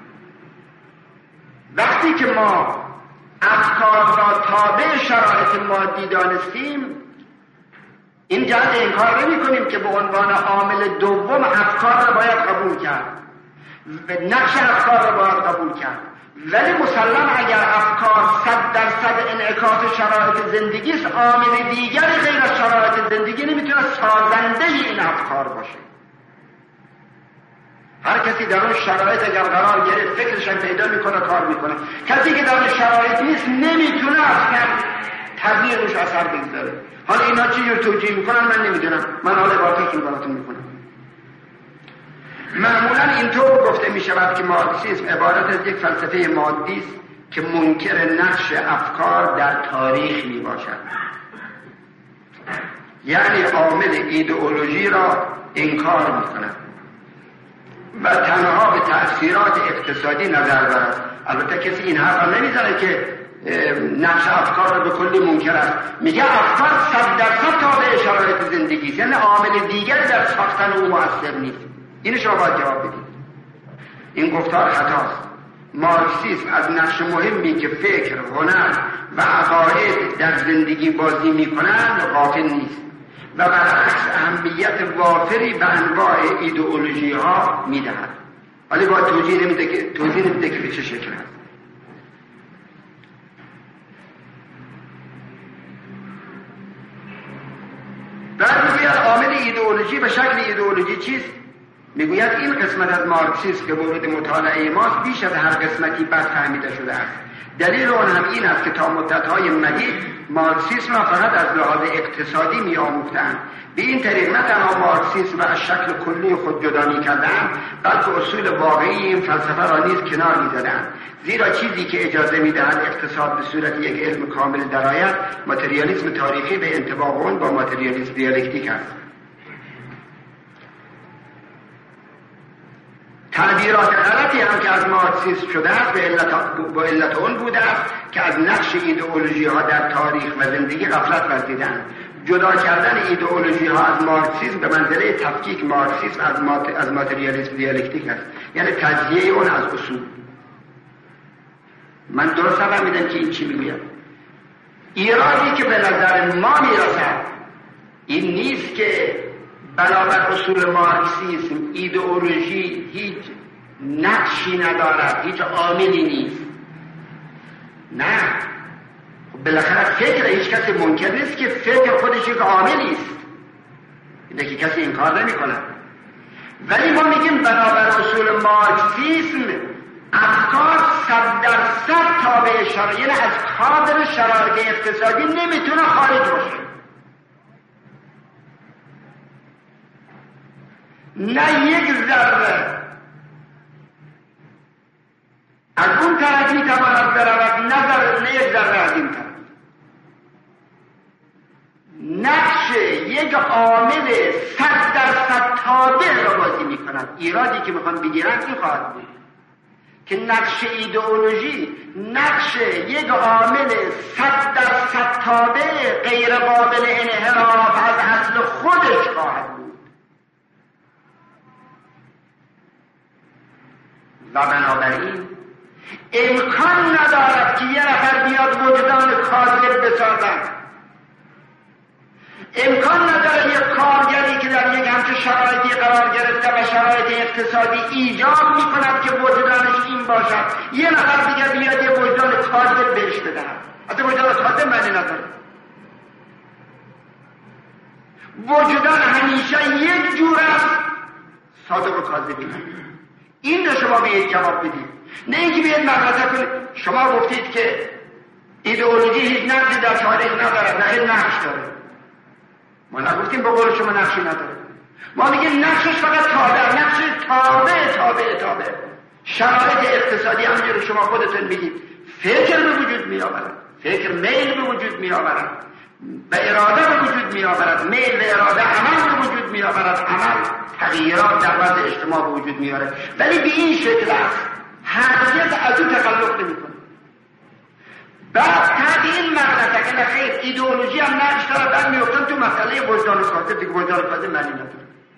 وقتی که ما افکار را تابع شرایط مادی دانستیم، این جهت انکار نمی کنیم که به عنوان عامل دوم افکار را باید قبول کرد، نقش افکار را باید قبول کرد. ولی مسلم اگر افکار 100% انعکاس شرایط زندگی است، عامل دیگری غیر از شرایط زندگی نمیتونه سازنده این افکار باشه. هر کسی در اون شرایط اگر قرار گرفت فکرش هم پیدا میکنه، کار میکنه. کسی که در اون شرایط نیست نمیتونه اصلا تبلیغش اثر بگذاره. حالا اینا چی جور توجیه میکنن من نمیدونم، من حالا باطلشون براتون میکنم. معمولا اینطور گفته میشود که مارکسیسم عبارت از یک فلسفه مادی است که منکر نقش افکار در تاریخ میباشد. یعنی عامل ایدئولوژی را انکار میکند و تنها به تأثیرات اقتصادی نظر دارد. البته کسی این حرف را نمیزنه که نقش افکار را به کلی منکر است. میگه افکار 100% تابع شرایط زندگی است، یعنی عامل دیگر در ساختن او مؤثر نیست. این شما باید جواب بدید. این گفتار خطاست. مارکسیسم از نقش مهمی که فکر، هنر و عقاید در زندگی بازی میکنند غافل نیست و برعکس اهمیت وافری به انواع ایدئولوژی ها میدهد. ولی باید توضیح نمیده که به چه شکل هست. بعد میگوید عامل ایدئولوژی به شکل ایدئولوژی چیست؟ میگوید این قسمت از مارکسیسم که مورد مطالعه ماست بیش از هر قسمتی بد فهمیده شده است. دلیل آن هم این است که تا مدت‌های مدید مارکسیسم را فقط از لحاظ اقتصادی می‌آموختند. به این طریق نه تنها مارکسیسم را از شکل کلی خود جدا می‌کردند، بلکه اصول واقعی این فلسفه را نیز کنار می‌زدند. زیرا چیزی که اجازه می‌دهد اقتصاد به صورت یک علم کامل درآید، ماتریالیسم تاریخی به انطباق آن با ماتریالیسم دیالکتیک است. تعبیرات غلطی هم که از مارکسیسم شده است به علت اون بوده است که از نقش ایدئولوژی ها در تاریخ و زندگی غفلت ورزیدند. جدا کردن ایدئولوژی ها از مارکسیسم به منزله تفکیک مارکسیسم از ماتریالیسم دیالکتیک است، یعنی تجزیه اون از اصول. من درست فهمیدم که این چی میگوید. ایرادی که به نظر ما میرسد این نیست که بنابر اصول مارکسیسم ایدئولوژی هیچ نقشی ندارد، هیچ عاملی نیست. نه، خب بالاخره فکر هیچ کسی منکر نیست که فکر خودش یک عاملی است، اینه که کسی انکار نمی کند. ولی ما میگیم بنابر اصول مارکسیسم افکار 100% تابع شرایط، یعنی از کادر شرایط اقتصادی نمیتونه خارج باشه. نه یک ذره از اون طرف میتواند برود، نه یک ذره از این طرف. نقش یک عامل 100% تابع را بازی میکنند. ایرادی که میخوان بگیرن این خواهد بود که نقش ایدئولوژی نقش یک عامل 100% تابع غیر قابل انحراف از اصل خودش خواهد بود و بنابراین امکان ندارد که یه نفر بیاد وجدان کاذب بسازد. امکان نداره یک کارگری که در یک همچه شرایطی قرار گرفته و شرایط اقتصادی ایجاب میکند که وجدانش این باشد یه نفر دیگر بیاد یه وجدان کاذب بهش بدهد. حتی وجدان کاذب معنی نداره. وجدان همیشه یک جور است، صادق و کاذبی. این رو شما باید جواب بدید، نه اینکه بیاید مغلطه کنید. شما گفتید که ایدئولوژی هیچ نقشی در تاریخ نداره. نه، نقش داره. ما نگفتیم به قول شما نقشی نداره. ما میگیم نقشش فقط تابع، نقشش تابع. شرایط اقتصادی همینجور رو شما خودتون میگید فکر به وجود می آورد، فکر میل به وجود می آورد، به اراده به وجود می آورد، میل به اراده عمل به وجود می آورد، عمل تغییرات در وضع اجتماع به وجود می آورد. ولی به این شکل است، هرگز از اون تخلف نمی کنه. بعد تحت این مغلطه که نخیر ایدئولوژی هم نقش داره، بعد میفتن تو مسئله وجدان کاذب. دیگه وجدان کاذب معنی نداره.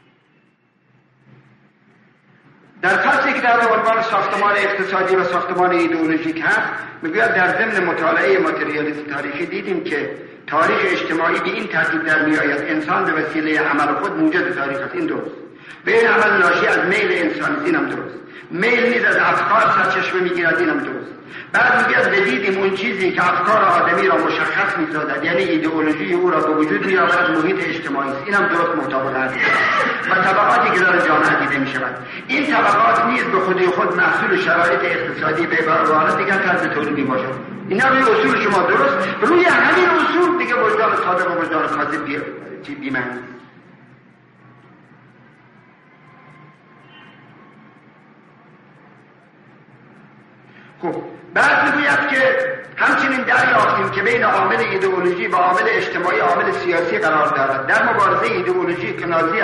در فصلی که در عنوان ساختمان اقتصادی و ساختمان ایدئولوژیک هست میگوید در ضمن مطالعه ماتریالیسم تاریخی دیدیم که تاریخ اجتماعی به این ترتیب در میآید: انسان به وسیله عمل خود موجد تاریخ است. این درست. به این عمل ناشی از میل انسان، اینم درست. میل نیز از افکار سرچشمه میگیرد، اینم درست. بعد میگه بدیدیم اون چیزی که افکار آدمی را مشخص می‌سازد، یعنی ایدئولوژی او را به وجود می‌آورد، محیط اجتماعی است. اینم درست مطابق است. و طبقاتی که در جامعه دیده می‌شود، این طبقات نیز به خود محصول شرایط اقتصادی به عبارت دیگر طرز تولیدی باشد. اینا روی اصول شما درست، روی همین اصول دیگه وجدان صادق و وجدان کاذب بی‌معنی. خب بعد میگوید که همچنین دریافتیم که بین عامل ایدئولوژی و عامل اجتماعی عامل سیاسی قرار دارد. در مبارزه ایدئولوژی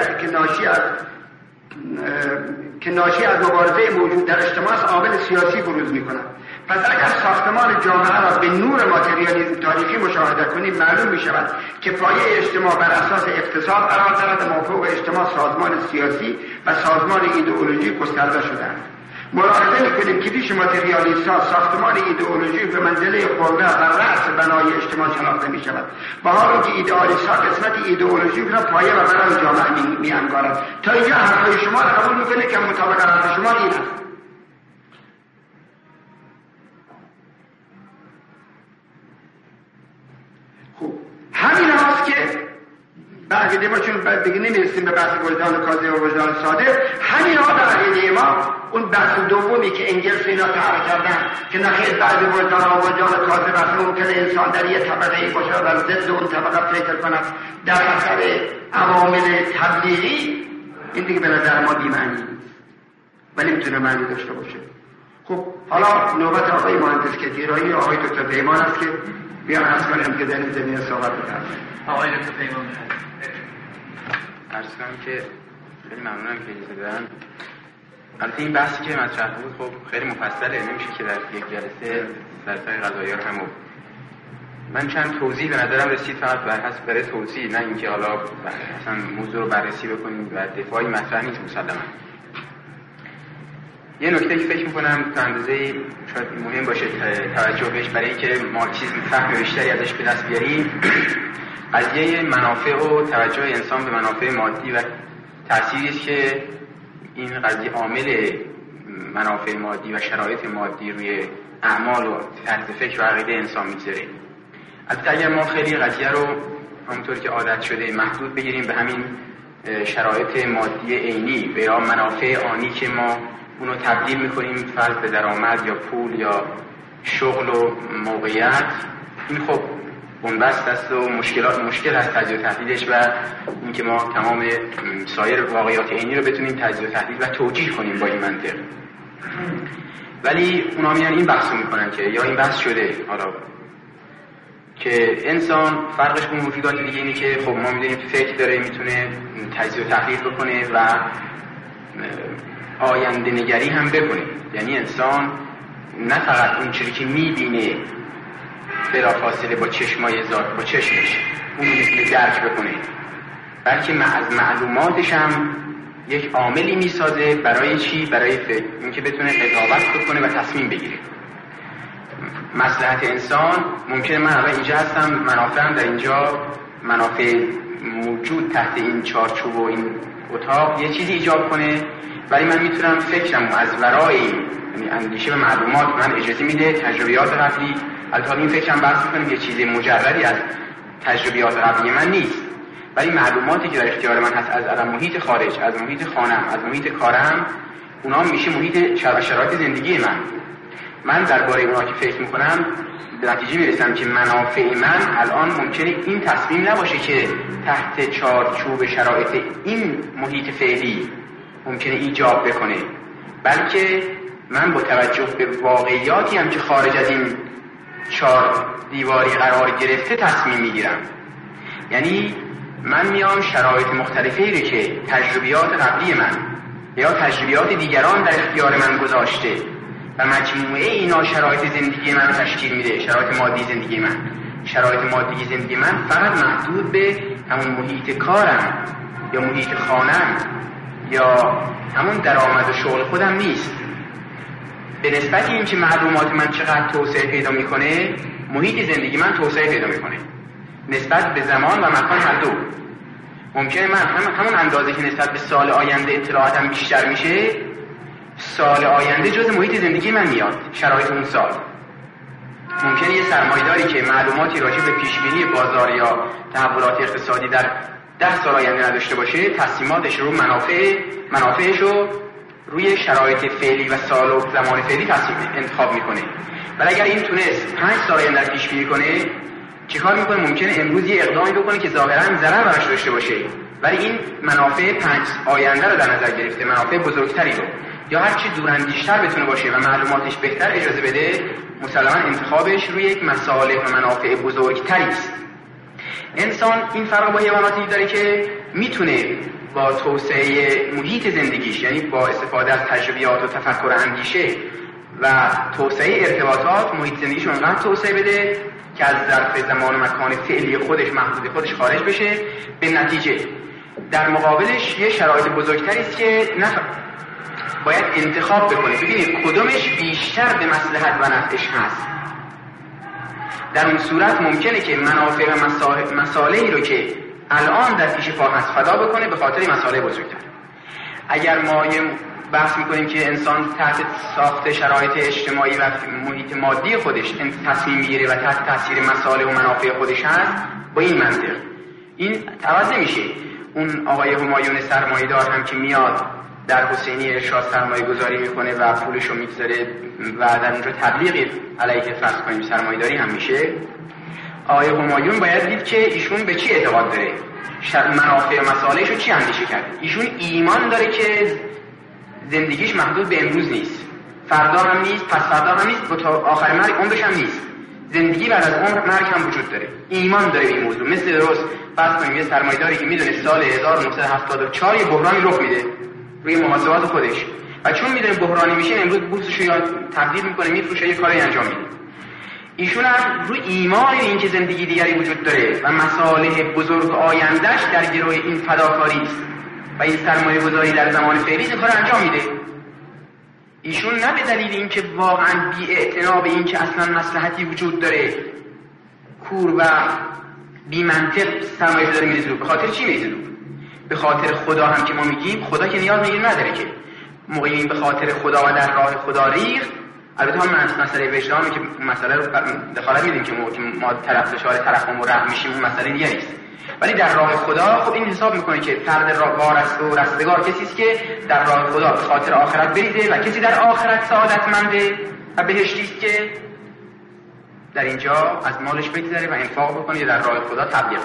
که ناشی از مبارزه موجود در اجتماع عامل سیاسی بروز می‌کند. پس اگر ساختمان جامعه را به نور ماتریالیسم تاریخی مشاهده کنیم، معلوم می‌شود که پایه اجتماع بر اساس اقتصاد قرار دارد و مافوق اجتماع سازمان سیاسی و سازمان ایدئولوژی گسترده شده‌اند. ملاحظه میکنیم که پیش ماتریالیست‌ها ساختمان ایدئولوژی به منزله قوه و رأس بنای اجتماع شناخته می شود، با حالی که ایدئالیست‌ها قسمت ایدئولوژی را پایه و بنای جامعه می انگارند. تا اینجا حرفای شما را قبول میکنه که مطابق حرف شما این است. خوب همین هاست که بعد ما چون بعد دیگه نمیرسیم به بحث وجدان کاذب و وجدان صادق. همین ها در عقیده ما اون بحث دومی که انگلس اینا طرح کردن که نخیر بعد وجدان و وجدان کاذب است، ممکنه انسان در یک طبقه ای باشه و ضد اون طبقه فکر کند در اثر عوامل تبلیغی، این دیگه به نظر ما بی‌معنی ولی میتونه معنی داشته باشه. خب حالا نوبت آقای مهندس کدیرایی و آقای دکتر پیمان است که بیان عرض کنیم که در این زمینه صحبت بکنم. آقای دکتر پیمان عرض کنم که خیلی ممنونم که اجازه دادن. البته این بحثی که مطرح بود خب خیلی مفصله، نمیشه که در یک جلسه سرسر قضایی رو هم. من چند توضیح به نظرم رسید فقط بر حسب برای توضیح، نه اینکه حالا اصلا موضوع رو بررسی بکنیم و دفاعی مطرح نیست مسلما. یه نکته که فکر میکنم تا اندازه‌ای شاید مهم باشه توجه بهش برای اینکه مارکسیسم فهم بیشتری ازش به دست بیاریم، قضیه منافع و توجه انسان به منافع مادی و تأثیری است که این قضیه عامل منافع مادی و شرایط مادی روی اعمال و طرز فکر و عقیده انسان میگذاره. البته اگر ما خیلی قضیه رو همونطور که عادت شده محدود بگیریم به همین شرایط مادی عینی و یا منافع آنی که ما اونو تبدیل میکنیم فرض به درآمد یا پول یا شغل و موقعیت، این خب بنبست است و مشکل هست تجزیه و تحلیلش و اینکه ما تمام سایر واقعیات عینی رو بتونیم تجزیه و تحلیل و توجیه کنیم با این منطق. ولی اونا میان این بحثو میکنن که یا این بحث شده حالا که انسان فرقش با موجودات دیگه اینه که خب ما می‌دونیم فکر داره، میتونه تجزیه و تحلیل بکنه و آینده نگری هم بکنه. یعنی انسان نه فقط اون چیزی که می‌بینه بلافاصله با چشمای ذات، با چشمش اون میتونه درک بکنه، بلکه از معلوماتش هم یک عاملی میسازه برای چی؟ برای اینکه بتونه قضاوت بکنه و تصمیم بگیره. مصلحت انسان ممکنه من الان اینجا هستم، منافعم در اینجا، منافع موجود تحت این چارچوب و این اتاق یه چیزی ایجاد کنه، ولی من میتونم فکرم از ورای یعنی اندیشه و معلومات من اجازه میده تجربیات قبلی، البته این فکرم بحث میکنم یه چیز مجردی از تجربیات قبلی من نیست، ولی معلوماتی که در اختیار من هست از محیط خارج، از محیط خانم، از محیط کارم، اونا میشه محیط شرایط زندگی من درباره اونا که فکر میکنم به نتیجه میرسم که منافع من الان ممکنه این تصمیم نباشه که تحت چارچوب شرایط این محیط فعلی ممکنه ایجاب بکنه، بلکه من با توجه به واقعیاتی هم که خارج از این چار دیواری قرار گرفته تصمیم میگیرم. یعنی من میام شرایط مختلفی رو که تجربیات قبلی من یا تجربیات دیگران در اختیار من گذاشته و مجموعه اینا شرایط زندگی من رو تشکیل میده. شرایط مادی زندگی من، شرایط مادی زندگی من فقط محدود به همون محیط کارم یا محیط خانم یا همون درآمد و شغل خودم نیست. به نسبت این که معلومات من چقدر توسعه پیدا میکنه، محیط زندگی من توسعه پیدا میکنه نسبت به زمان و مکان هر دو. ممکنه من همون اندازه که نسبت به سال آینده اطلاعاتم بیشتر میشه، سال آینده جز محیط زندگی من میاد، شرایط اون سال. ممکنه یه سرمایه‌داری که معلوماتی راجع به پیشبینی بازار یا تحولات اقتصادی در 10 سال آینده نداشته باشه، تصمیماتش رو منافعش رو روی شرایط فعلی و سال و زمان فعلی انتخاب میکنه. ولی اگر این تونست 5 سال آینده رو پیش بینی کنه، چیکار میکنه؟ ممکنه امروز یه اقدامی بکنه که ظاهرا ضرر براش داشته باشه، ولی این منافع 5 آینده رو در نظر گرفته، منافع بزرگتری رو، یا هر چی دوراندیش‌تر بتونه باشه و معلوماتش بهتر اجازه بده، مسلماً انتخابش روی یک مصالح و منافع بزرگتری است. انسان این فرق با حیواناتی داره که میتونه با توسعه محیط زندگیش، یعنی با استفاده از تجربیات و تفکر اندیشه و توسعه ارتباطات، محیط زندگیش اونقدر توسعه بده که از ظرف زمان و مکان فعلی خودش، محدود خودش خارج بشه. به نتیجه در مقابلش یه شرایط بزرگتری است که باید انتخاب بکنه، ببینید کدومش بیشتر به مصلحت و نفعش هست. در اون صورت ممکنه که منافع و مصالحی رو که الان در پیش پا هست فدا بکنه به خاطر مصالح بزرگتر. اگر ما یه بحث میکنیم که انسان تحت ساخت شرایط اجتماعی و محیط مادی خودش تصمیم میگیره و تحت تاثیر مصالح و منافع خودش هست، با این منطق این عوض نمیشه. اون آقای همایون سرمایه‌دار هم که میاد در حسینی ارشاد سرمایه گذاری میکنه و پولشو میگذاره و در اونجا تبلیغ علیه فرض کنیم سرمایه‌داری هم میشه، آقای همایون باید دید که ایشون به چی اعتقاد داره، منافع و مصالحش رو چی اندیشه کرد. ایشون ایمان داره که زندگیش محدود به امروز نیست، فردا هم نیست، پس فردا هم نیست، تا آخر مرگ عمرش هم نیست. زندگی بعد از عمر مرگ هم وجود داره. ایمان داره این موضوع. مثل درست فرض کنیم یه سرمایه‌داری که میدونه سال 1974 یه بحرانی رخ میده روی محاسبات خودش و چون میدونه بحرانی میشه امروز بورسش رو تبدیل میکنه، میفروشه، یه کاری انجام میده. ایشون هم روی ایمان این که زندگی دیگری وجود داره و مصالح بزرگ آیندهش در گروه این فداکاری است و این سرمایه گذاری در زمان فعلی این کار انجام میده. ایشون نه به دلیل اینکه واقعا بی‌اعتنا به این که اصلا مصلحتی وجود داره کور و بی منطق سرمایه گذاری میره، به خاطر چی میره؟ به خاطر خدا هم که ما میگیم، خدا که نیاز میگیم نداره که موقعی به خاطر خدا و در راه خدا ریخت. البته هم مسئله وجدانی که مسئله رو دخالت میدیم که ما طرف فشار ترحم و رحم میشیم، اون مسئله دیگه نیست. ولی در راه خدا خب این حساب میکنه که فرد وارث و رستگار کسی است که در راه خدا به خاطر آخرت بریزه و کسی در آخرت سعادتمنده و بهشتی است که در اینجا از مالش بگذره و انفاق بکنه در راه خدا تبلیغ.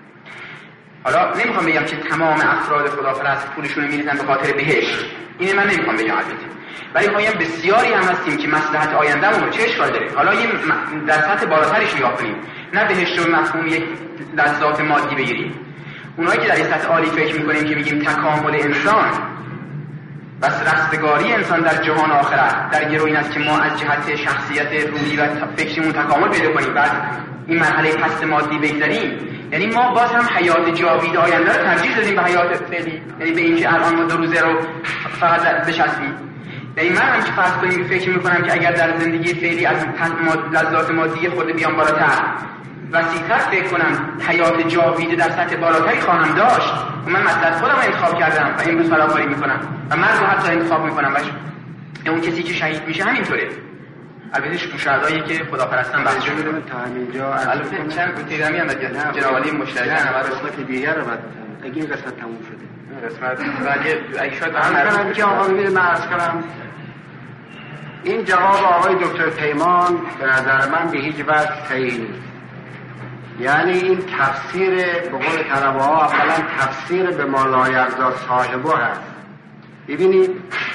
حالا نمیخوام بگم که تمام افراد خداپرست پولشون رو میریزن به خاطر بهشت، اینه من نمیخوام بگم البته، ولی ما هم بسیاری هم هستیم که مصلحت آیندهمون رو چه اشکال داره. حالا یه در سطح بالاترش نگاه کنیم، نه بهشت و مفهوم یک لذات مادی بگیریم. اونایی که در این سطح عالی فکر میکنیم که میگیم تکامل انسان و رستگاری انسان در جهان آخرت در گرو این است که ما از جهت شخصیت روحی و فکریمون تکامل پیدا کنیم، بعد این مرحله پست مادی بگذاریم. یعنی ما باز هم حیات جاوید آینده رو ترجیح دادیم به حیات فعلی، یعنی به اینکه الان ما 2 روزه رو فقط بچسبیم. یعنی من هم که فرض کنیم فکر میکنم که اگر در زندگی فعلی از لذات مادی خود بیام بالاتر وسیع‌تر فکر کنم حیات جاوید در سطح بالاتری خواهم داشت و من مصلحت خودم رو انتخاب کردم و این روز فراخواری میکنم و من رو حتی انتخاب میکنم و اون کسی که شهید میشه همینطوره. البته شهدایی که خداپرستن بحث شده تا همینجا البته چند تیرامی هم جناب عالی مشترک قسمت دیگر رو بعد اگه این قسمت تموم شده قسمت اگه شاید من که آقا می‌بینم عرض کنم این جواب آقای دکتر پیمان به نظر من به هیچ وجه صحیح نیست. یعنی این تفسیر به قول طلبه‌ها اولا تفسیر به ما لایرضا صاحبه هست. ببینید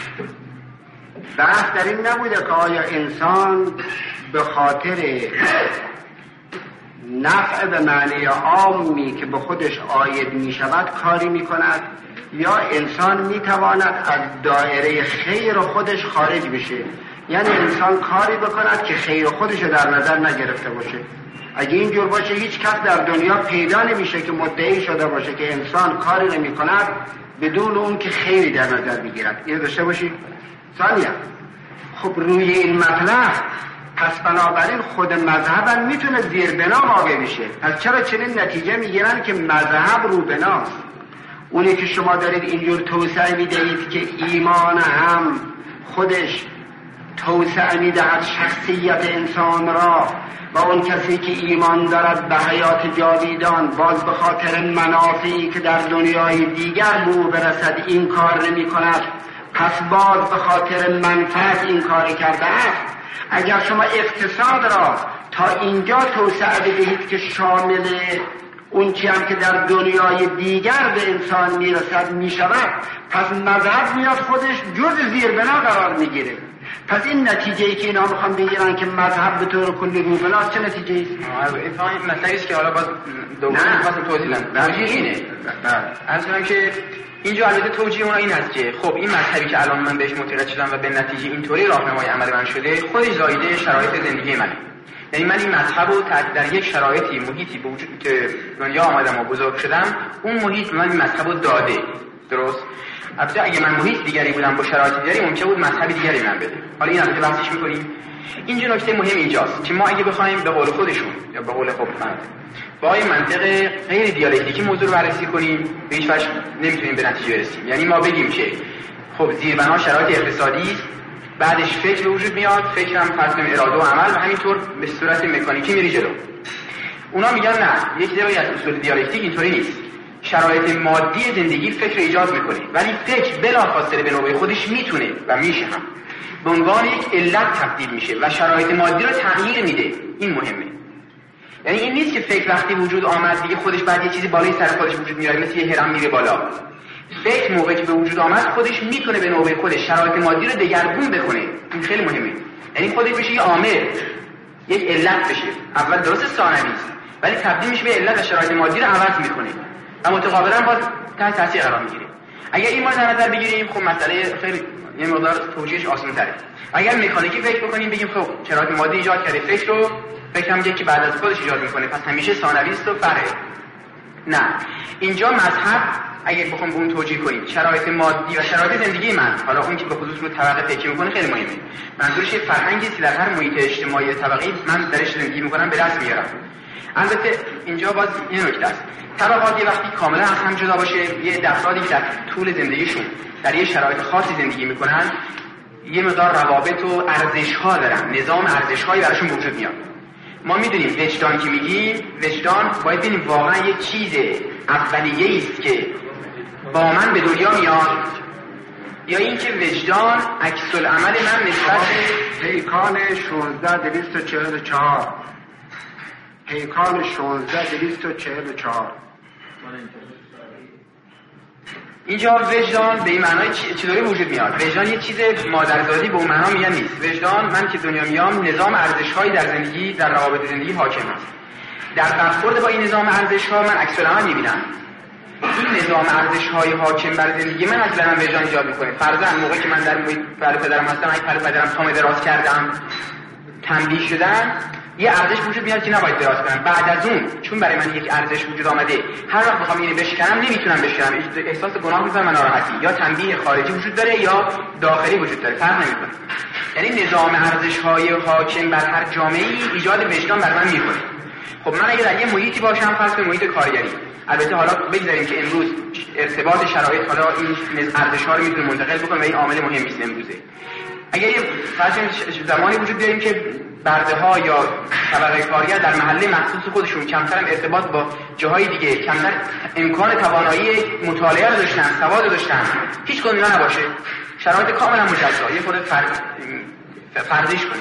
بحث در این نبوده که آیا انسان به خاطر نفع به معنی عامی که به خودش عاید می شود کاری می کند یا انسان می تواند از دایره خیر خودش خارج بشه، یعنی انسان کاری بکند که خیر خودش در نظر نگرفته باشه. اگه اینجور باشه هیچ کس در دنیا پیدا نمیشه که مدعی شده باشه که انسان کاری نمی کند بدون اون که خیری در نظر بگیرد. اینو داشته باشید. ثانیا خب روی این مطلب پس بنابراین خود مذهب میتونه زیر بنا واقع بشه. پس چرا چنین نتیجه میگیرن که مذهب رو بناست؟ اونی که شما دارید اینجور توسعه میدهید که ایمان هم خودش توسعه میدهد شخصیت انسان را و اون کسی که ایمان دارد به حیات جاویدان باز به خاطر منافعی که در دنیای دیگر به او برسد این کار نمی کند، پس باز به خاطر منفعت این کاری کرده است. اگر شما اقتصاد را تا اینجا توسعه بدهید که شامل اون چی هم که در دنیای دیگر به انسان میرسد میشود، پس مذهب میاد خودش جز زیر بنا قرار میگیره. پس این نتیجه‌ای که اینا میخوان بگیرن که مذهب به طور کلی رو بناست چه نتیجه‌ای است؟ این مسئله است که حالا باز دوباره می‌خواستم توضیح بدم. توجیه اینه. اصلا که اینجا البته توجیه اون این است که خب این مذهبی که الان من بهش معتقد شدم و به نتیجه اینطوری راهنمای عمل من شده خودش زایده شرایط زندگی منه. یعنی من این مذهب رو در یک شرایطی محیطی به وجود که دنیا آمدم و بزرگ شدم، اون محیط من این مذهب رو داده. درست؟ البته اگه من محیط دیگری بودم با شرایط دیگری ممکن بود مذهب دیگری من بده. حالا این البته بحثش می‌کنیم. اینجا نکته مهم اینجاست که ما اگه بخوایم به قول خودشون یا به قول خب با این منطق غیر دیالکتیکی موضوع رو بررسی کنیم به هیچ وجه نمیتونیم به نتیجه برسیم. یعنی ما بگیم که خب زیربنا شرایط اقتصادی است، بعدش فکر به وجود میاد، فکر هم فرض کنیم اراده و عمل و همینطور به صورت مکانیکی میری جلو. اونا میگن نه، یک جایی از اصول دیالکتیک اینطوری نیست. شرایط مادی زندگی فکر ایجاد میکنه، ولی فکر بلافاصله به نوبه خودش میتونه و میشه هم به عنوان یک علت تبدیل میشه و شرایط مادی رو تغییر میده. این مهمه. یعنی این نیست که فکر وقتی وجود آمد دیگه خودش بعد یه چیزی بالای سر خودش وجود میاره مثل یه هرم میره بالا. فکر موقعی که به وجود آمد خودش میتونه به نوبه خودش شرایط مادی رو دگرگون بکنه. این خیلی مهمه. یعنی خودش بشه یه عامل، یک علت بشه. اول درست ثانوی است ولی تبدیل میشه به علت و شرایط مادی رو عوض میکنه و متقابلا باز تحت تاثیر قرار میگیره. اگر این ما در نظر بگیریم خب مسئله خیلی یه مقدار توجیهش آسان‌تره. اگر مکانیکی فکر بکنیم بگیم خب شرایط مادی ایجاد کرده فکر رو، فکر هم که بعد از خودش ایجاد میکنه پس همیشه ثانوی است و فرعه. نه، اینجا مذهب اگر بخوام به اون توجیه کنیم شرایط مادی و شرایط زندگی من، حالا اون که به خصوص رو طبقه فکر میکنه خیلی مهمه. منظورش یه فرهنگی که در هر محیط اجتماعی طبقه‌ای من درش زندگی میکنم به دست میارم. البته اینجا باز این نکته است، طبقات وقتی کاملا از هم جدا باشه، یه افرادی که در طول زندگیشون در یه شرایط خاصی زندگی میکنن یه مقدار روابط و ارزش‌ها دارن، نظام ارزش‌هایی براشون وجود میاد. ما میدونیم وجدان که میگیم وجدان باید ببینیم واقعا یه چیز اولیه‌ای است که با من به دنیا میاد یا اینکه وجدان عکس العمل من نسبت پیکان 16244 پیکان 16244 اینجا وجدان به این معنای چطوری وجود میاد؟ وجدان یه چیز مادرزادی به اون معنا میگن نیست. وجدان، من که دنیا میام نظام ارزش‌هایی در زندگی، در روابط زندگی حاکم است. در برخورد با این نظام ارزش‌ها من عکس العمل می‌بینم. این نظام ارزش‌های حاکم بر زندگی من از من وجدان ایجاد می‌کنه. فرضاً موقعی که من در محیط پدرم هستم، اگه پدرم پام دراز کردم، تنبیه شدن، یه ارزش وجود میاد که نباید دراز کنم. بعد از اون چون برای من یک ارزش وجود آمده، هر وقت بخوام اینو بشکنم نمیتونم بشکنم، احساس گناه می‌کنم، ناراحتی، یا تنبیه خارجی وجود داره یا داخلی وجود داره، فرق نمی‌کنه. یعنی نظام ارزش‌های حاکم بر هر جامعه‌ای ایجاد وجدان بر من می‌کنه. خب من اگه در یه محیطی باشم، فرض کنید محیط کارگری، البته حالا بگذاریم که امروز ارتباط شرایط حالا این ارزش‌ها رو میتونه منتقل بکنه و این عامل مهمی است امروزه. اگر فرض کنید زمانی وجود داریم که برده‌ها یا طبقه کارگر در محله مخصوص خودشون کمتر ارتباط با جاهای دیگه، کمتر امکان توانایی مطالعه رو داشتن، سواد رو داشتن، هیچ کدوم اینا نباشه، شرایط کاملا مجزا، یه خورده فرضیش کنیم،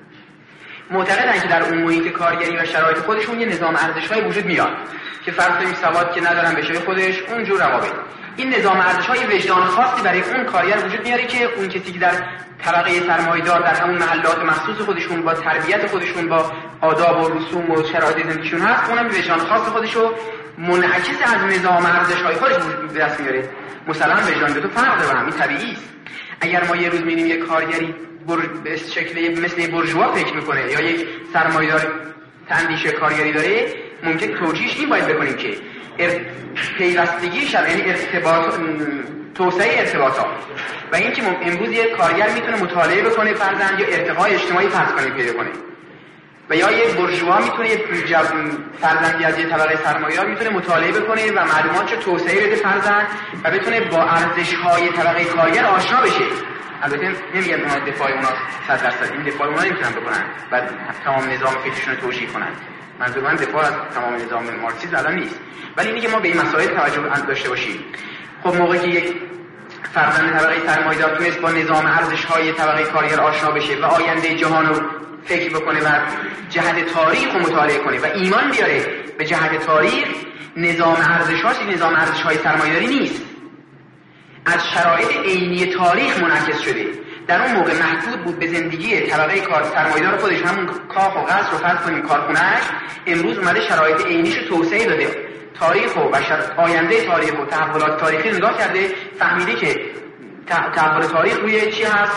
معتقدن که در اون محیط کارگری و شرایط خودشون یه نظام ارزش‌های وجود میاد که فرض کنیم سواد که ندارن بشه خودش اونجور روابط. این نظام ارزش‌های وجدان خاصی برای اون کارگر وجود میاره که اون کسی که در طبقه سرمایه‌دار در همون محلات مخصوص خودشون با تربیت خودشون با آداب و رسوم و شرایط زندگیشون هست، اونم وجدان خاص خودشو منعکس از نظام ارزش‌های خودش به دست میاره. مثلا وجدان تو فرق داره، همین طبیعی است. اگر ما یه روز می‌بینیم یک کارگری به شکل مثل بورژوا فکر میکنه یا یک سرمایه‌دار اندیشه کارگری داره، ممکن توجیهش این باید بکنیم که پیوستگیش یعنی ارتباط، توسعه ارتباطات و اینکه امروز یک کارگر میتونه مطالعه بکنه فرضاً یا ارتقای اجتماعی فرض کنیم پیدا کنه و یا یک بورژوا میتونه فرضاً از یک طبقه سرمایه‌دار میتونه مطالعه بکنه و معلوماتشو توسعه بده فرضاً و بتونه با ارزش‌های طبقه کارگر آشنا بشه. البته نمیگم اونا دفاع اونا 100% این دفاع اونا نمیتونن بکنن و تمام نظام فکرشون رو توجیه کنن. منظور من دفاع از تمام نظام مارکسیسم الان نیست، ولی اینه که ما به این مسائل توجه داشته باشیم. خب موقعی که یک فرزند طبقه سرمایه‌دار تونست با نظام ارزش‌های طبقه کارگر آشنا بشه و آینده جهان رو فکر بکنه و جهت تاریخ رو مطالعه کنه و ایمان بیاره به جهت تاریخ، نظام ارزش‌هاش نظام ارزش‌های سرمایه‌داری نیست، از شرایط عینی تاریخ منعکس شده. در اون موقع محدود بود به زندگی طبقه کار سرمایه‌دار خودش، همون کاخ و قصر رو فرض کنیم کارخونه‌اش، امروز اومده شرایط عینیش رو توسعه داده، تاریخ و آینده تاریخ و تحولات تاریخی نگاه کرده، فهمیده که تحول تاریخ روی چی هست،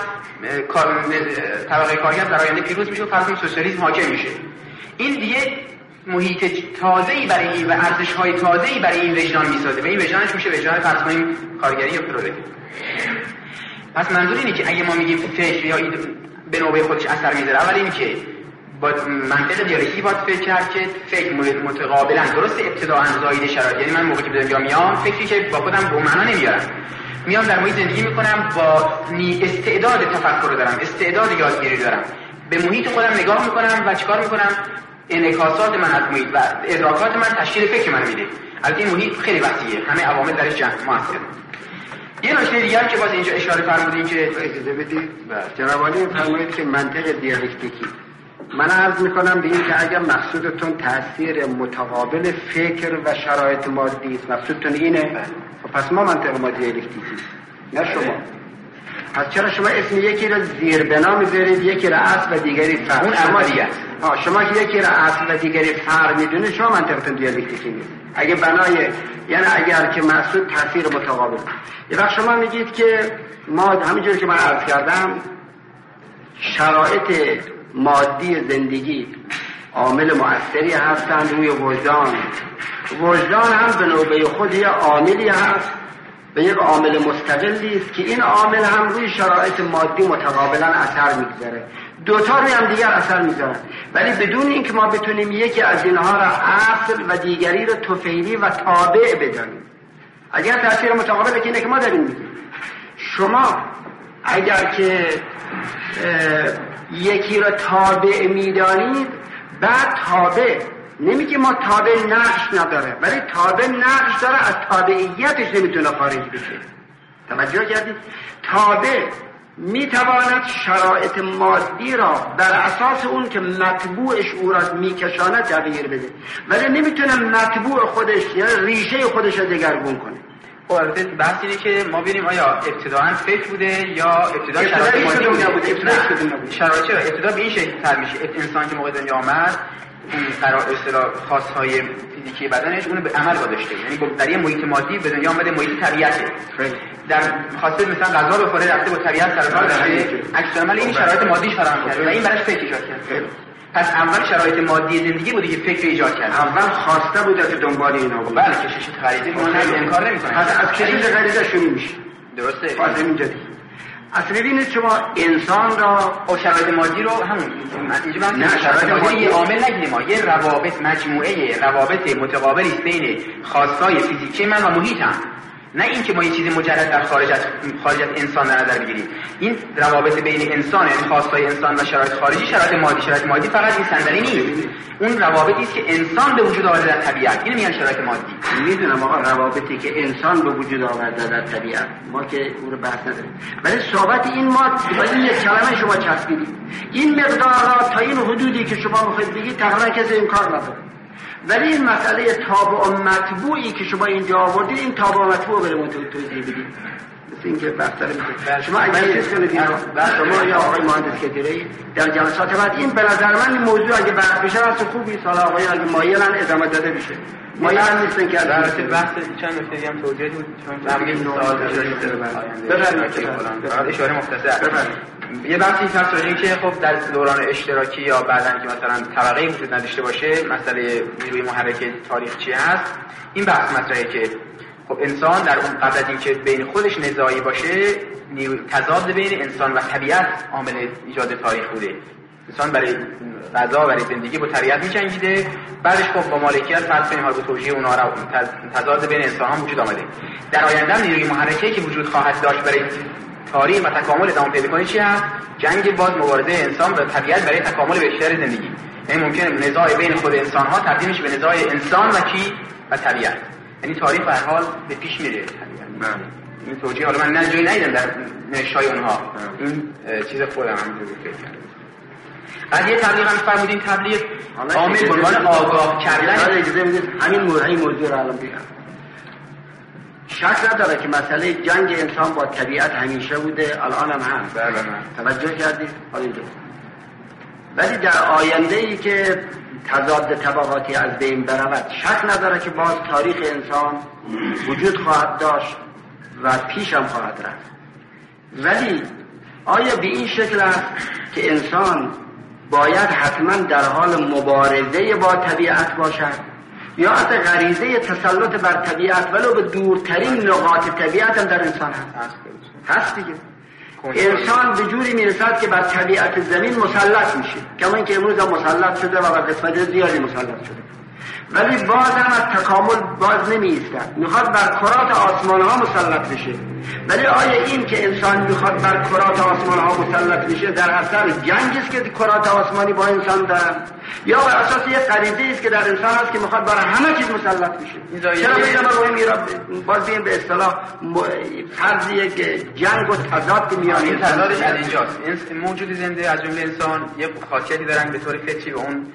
طبقه کارگر در آینده پیروز میشه و فرض کنیم سوسیالیسم حاکم میشه. این دیگه محیط تازه‌ای برای این و ارزش‌های تازه‌ای برای این وجدان میسازه و این وجدانش میشه وجدان فرض کنیم کارگری یا پرولتاری. پس منظور اینه که اگه ما میگیم فکر یا به نوبه خودش اثر میذاره، اول این که با منطق دیالکتیکی باید فکر کرد که فکر متقابلا درست ابتداء زایده شرایط، یعنی من موقعی که به دنیا میام فکری که با خودم به معنا نمیارم، میام در محیط زندگی میکنم، با استعداد تفکر دارم، استعداد یادگیری دارم، به محیط خودم نگاه میکنم و چیکار میکنم، انعکاسات من از محیط و ادراکات من تشکیل فکر من میده. البته این محیط خیلی وسیعه، همه عوامل درش موثره. یه نکته دیگه هم که باز اینجا اشاره فرمودین که اجازه بدید جناب عالی فرمایید که منطق دیالکتیکی، من عرض میکنم به این که اگر مقصودتون تاثیر متقابل فکر و شرایط مادی است، مقصودتون اینه، پس ما منطق ما دیالکتیکی نه شما. پس چرا شما اسم یکی را زیربنا میذارید، یکی را اصل و دیگری فرع؟ اون اولیه. شما که یکی را اصل و دیگری فرع میدونید، شما منطقتون دیالکتیکی نیست. اگه بنای یعنی اگر که مقصود تاثیر متقابل، یه وقت شما میگید که ما همینجوری که من عرض کردم شرایط مادی زندگی عامل مؤثری هستند روی وجدان. وجدان هم به نوبه خود یه عاملی هست و یک عامل مستقلی است که این عامل هم روی شرایط مادی متقابلا اثر میگذاره، دوتا روی هم دیگر اثر میذارن، ولی بدون اینکه ما بتونیم یکی از اینها را اصل و دیگری را طفیلی و تابع بدانیم. اگر تاثیر متقابل که اینه که ما داریم میگیم، شما اگر که یکی را تابع میدانید، بعد تابع نمیگه ما تابع نقش نداره، ولی تابع نقش داره، از تابعیتش نمیتونه خارج بشه. توجه کردید؟ تابع میتواند شرایط مادی را بر اساس اون که مطبوعش او را میکشاند تغییر بده، ولی نمیتونه مطبوع خودش یا ریشه خودش را دگرگون کنه. خب البته بحث اینه که ما ببینیم آیا ابتداً فکر بوده یا ابتدا شرایط مادی بوده. شرایط چرا ابتدا به این شکل تر میشه. انسان که موقع دنیا آمد اون قرار اصطلاح خاص‌های فیزیکی بدنش اونو به عمل گذاشته، یعنی در یه محیط مادی به دنیا آمده، محیط طبیعته. در خواسته مثلا غذا بخوره رفته با طبیعت سر کار داشته، عکس العمل این شرایط مادیش فراهم کرده و این براش فکر ایجاد کرد. پس اول شرایط مادی زندگی بوده که فکر ایجاد کرد. اول خواسته بوده که دنبال اینا بود. بله کشش غریزی ما انکار نمی‌کنیم. از کشش غریزه شروع میشه. درسته. فاز اینجا اصلا ببینید شما انسان را او شرایط مادی رو همون اینجا من شرایط مادی یه عامل نگیریم، ما یه روابط مجموعه روابط متقابلی است بین خواستای فیزیکی من و محیطم، نه اینکه ما یه چیز مجرد در خارج از انسان در نظر بگیریم. این روابط بین انسان، یعنی خواستای انسان و شرایط خارجی، شرایط مادی فقط این صندلی نیست، اون روابطی است که انسان به وجود آورده در طبیعت، اینو میگن شرایط مادی. میدونم آقا روابطی که انسان به وجود آورده در طبیعت، ما که اون رو بحث نداریم، ولی صحبت این ما با این یک کلمه شما چسبیدید، این مقدار تا این حدودی که شما میخواید بگید تقریبا کسی این کار نداره. ولی این مسئله تابع و مطبوعی که شما اینجا آوردید، این تابع و مطبوع برامون توضیح بدید. مثل اینکه بحثا شما اگه چیز کنید شما یا آقای مهندس کدیری در جلسات بعد این به نظر من این موضوع اگه بحث بشه راست خوبی سال آقای اگه مایلن ادامه داده بشه. مایلن نیستن که البته بحث چند نکته هم توضیح بود چون همین سوال بفرمایید. اشاره مختصر. یه بحثی هست راجع اینکه خب در دوران اشتراکی یا بعدن که مثلا طبقه وجود نداشته باشه، مسئله نیروی محرک تاریخچی هست، این بحث مطرحه که خب انسان در اون قبل از اینکه بین خودش نزاعی باشه، تضاد بین انسان و طبیعت عامل ایجاد تاریخ بوده. انسان برای غذا، برای زندگی با طبیعت می‌جنگیده، بعدش خب با مالکیت فرض کنیم حالا توجیه اونها را تضاد بین انسان‌ها وجود آمده. در آینده نیروی محرکه که وجود خواهد داشت برای تاریخ و تکامل ادامه پیدا کنه چی هست؟ جنگ باز مبارزه انسان و طبیعت برای تکامل بیشتر زندگی. یعنی ممکنه نزاع بین خود انسان‌ها تبدیل بشه به نزاع انسان و کی و طبیعت. یعنی تاریخ به هر حال به پیش میره. این توجیه حالا من نه جایی ندیدم در نوشته‌های اونها. این چیز خودم همینجوری فکر کردم. بعد یه تبلیغ هم فرمودین، تبلیغ عامل به عنوان آگاه کردن. اجازه بدید همین موضوع رو الان بگم. شک نداره که مسئله جنگ انسان با طبیعت همیشه بوده، الان هم هست. بله. توجه کردید؟ ولی در آینده ای که تضاد طبقاتی از بین برود، شک نداره که باز تاریخ انسان وجود خواهد داشت و پیش هم خواهد رفت. ولی آیا به این شکل است که انسان باید حتما در حال مبارزه با طبیعت باشد، یا از غریزه تسلط بر طبیعت ولو به دورترین نقاط طبیعت هم در انسان هست دیگه. انسان به جوری میرسد که بر طبیعت زمین مسلط میشه، کما اینکه امروز هم مسلط شده و بر قسمت زیادی مسلط شده، ولی باز هم از تکامل باز نمی‌ایستد، میخواد بر کرات آسمان ها مسلط بشه. ولی آیا این که انسان میخواد بر کرات آسمان ها مسلط بشه در اثر جنگی است که کرات آسمانی با انسان دارن، یا بر اساس یک غریزه است که در انسان هست که میخواد بر همه چیز مسلط بشه؟ چرا میگم روی میرا باز بیم به اصطلاح فرض یک جنگ و تضاد میان این تضادش از اینجاست. موجود زنده از جمله انسان یک خاصیتی دارن به طور فطری و اون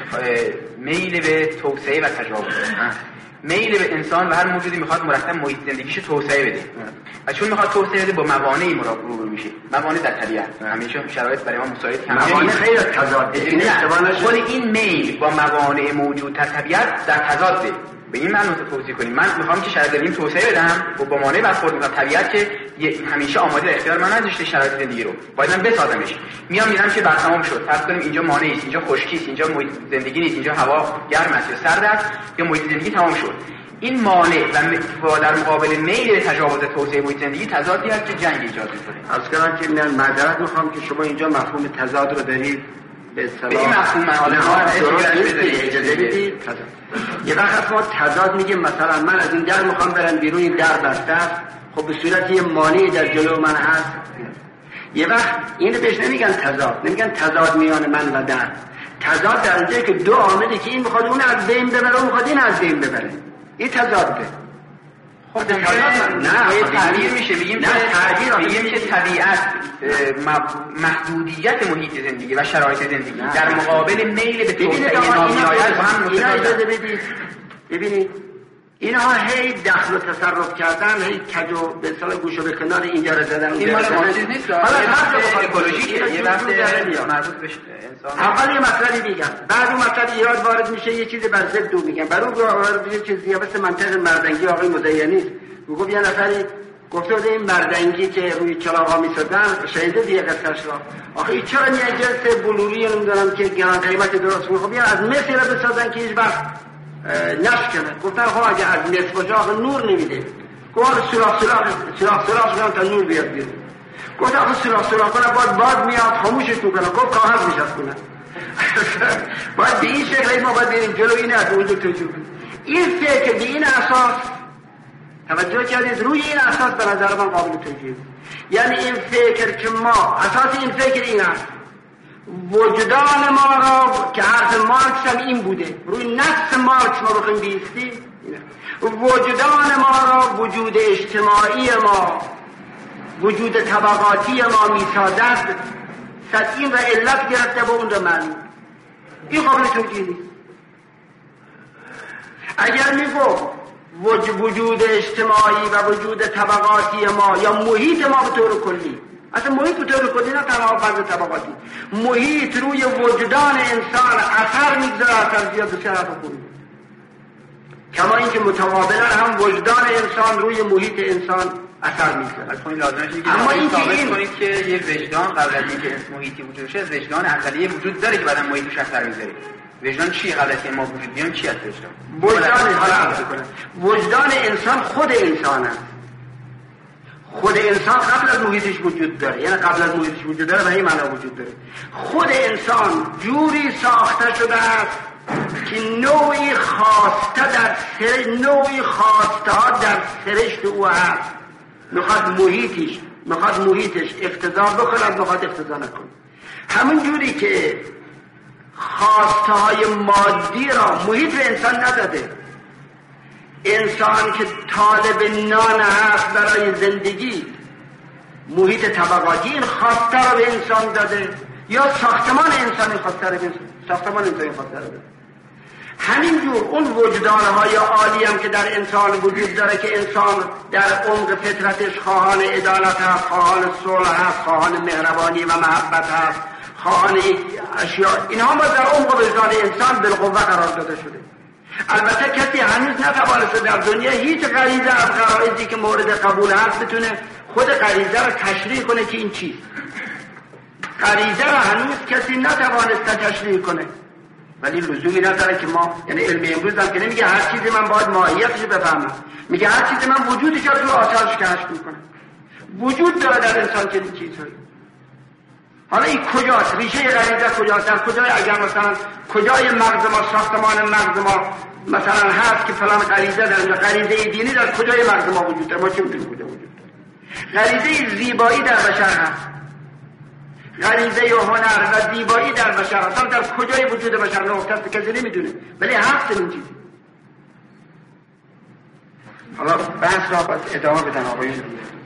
میل به توسعه و تجاوز. میل به انسان و هر موجودی میخواد مرتب محیط زندگیشو توسعه بده و چون میخواد توسعه بده با موانعی روبرو میشه. موانع در طبیعت همیشه شرایط برای ما مساعد موانع خیلی تضاد. این میل با موانع موجود در طبیعت در تضاده. به این معنی توضیح کنیم من میخوام که شرایط زندگیم توسعه بدم و با مانع برخورد میکنم. طبیعت که همیشه آماده در اختیار من نذاشته شرایط زندگی رو، باید من بسازمش. میرم که بعد تمام شد، فرض کنیم اینجا مانع است، اینجا خشکی است، اینجا محیط زندگی نیست، اینجا هوا گرم است یا سرد است یا محیط زندگی تمام شد. این مانع و در مقابل میل تجاوز توسعه محیط زندگی تضادی است که جنگ ایجاد میکنه. از کردم که من معذرت میخوام که شما اینجا مفهوم تضاد رو دارید به این مفهوم حالا اجازه بدید. یه وقت ما تضاد میگیم مثلا من از این در میخوام برم بیرون، این در بسته است، خب به صورت یه مانعی در جلو من هست. یه وقت اینو بهش نمیگن تضاد، نمیگن تضاد میان من و در. تضاد در اینجایی که دو عاملی که این میخواد اون از بین ببره و میخواد این از بین ببره، این تضاده. خب نه تعبیر میشه بگیم که طبیعت محدودیت محیط زندگی و شرایط زندگی در مقابل میل به توسعه نامی‌آید با هم اجازه بدید. ببینید اینها هی دخل و تصرف کردن، هی کج و به اصطلاح گوشو به کنار اینجا رو زدن این مال مارکسیسم نیست. حالا اکولوژیکه، یه وقت مربوط به انسان. اول یه مطلبی میگم، بعد اون مطلب ایراد وارد میشه، یه چیزی بر ضد دو میگم. برای اون یه چیزی مثل منطق مردنگی آقای مزینی میگه یه نفری گفته بود این مردنگی که روی چراغا میسازن شهیده دیگه قصهش را آخه چرا یه جنس بلوری نمیدونم که گران قیمت درست میخوام بیان از مثل رو بسازن که هیچ وقت نشکنه. گفتن خب اگه از مثل باشه آخه نور نمیده. گفت سراخ کنم تا نور بیاد بیرون. گفت آخه سراخ کنم باد میاد خاموشش میکنم. گفت کاغذ میشد کنم. باید به این شکل ما باید بریم جلو این از اونجا توجه کنیم. این فکر به این اساس توجه کردید، روی این اساس به نظر من قابل توجیه. یعنی این فکر که ما اساس این فکر این است وجدان ما را که حرف مارکس هم این بوده، روی نفس مارکس ما بخیم بیستیم، وجدان ما را وجود اجتماعی ما وجود طبقاتی ما میسازد، صد این را علت گرفته با اون را معلوم. این قابل توجیه نیست. اگر میگو وجود اجتماعی و وجود طبقاتی ما یا محیط ما به طور کلی، اصلا محیط به طور کلی نه تنها فرض طبقاتی، محیط روی وجدان انسان اثر میگذاره، اثر زیاد بسیار اثر خوبی، کما اینکه متقابلا هم وجدان انسان روی محیط انسان اثر میگذاره. اما این ثابت کنید که یه وجدان قبل از اینکه محیطی وجود شه، وجدان اولیه وجود داره که بعدا محیطش اثر میذاره. وجدان چیه قبل از اینکه ما وجود بیان؟ چی هست وجدان انسان خود انسان است. خود انسان قبل از محیطش وجود داره، یعنی قبل از محیطش وجود داره و این معنا وجود داره. خود انسان جوری ساخته شده است که نوعی خواسته ها در سرشت او هست. میخواد محیطش اقتضا بکند، میخواد اقتضا نکنه. همون جوری که خواسته های مادی را محیط به انسان نداده. انسان که طالب نان هست برای زندگی، محیط طبقاتی این خواسته را به انسان داده، یا ساختمان انسانی خواسته را به ساختمان انسانی خواسته را داده. همینجور اون وجدانهای عالی هم که در انسان وجود داره که انسان در عمق فطرتش خواهان عدالت هست، خواهان صلح هست، خواهان مهربانی و محبت هست، خواهان اشیاء، اینها ما در عمق وجدان انسان بالقوه قرار داده شده. البته کسی هنوز نتوانسته در دنیا هیچ غریزه از غرایزی که مورد قبول هست بتونه خود غریزه را تشریح کنه که این چیست. غریزه را هنوز کسی نتوانسته تشریح کنه، ولی لزومی نداره که ما، یعنی علم امروز هم که نمیگه هر چیزی من باید ماهیتش بفهمم، میگه هر چیزی من وجودش رو آثارش کشف میکنم. وجود داره در انسان چنین چیزهایی. حالا این کجاست؟ ریشه غریزه کجاست؟ در کجای اگر مثلا کجای مغز ما، ساختمان مغز ما مثلا هست که فلان غریزه در غریزه دینی در کجای مغز ما وجود داره؟ ما چه میدونیم کجا وجود داره؟ غریزه زیبایی در بشر هست، غریزه هنر و زیبایی در بشر هست، در کجای وجود بشر نقطه است کسی نمیدونه، ولی هست این چیزی. حالا بحث را باید ادامه بدن آقایون.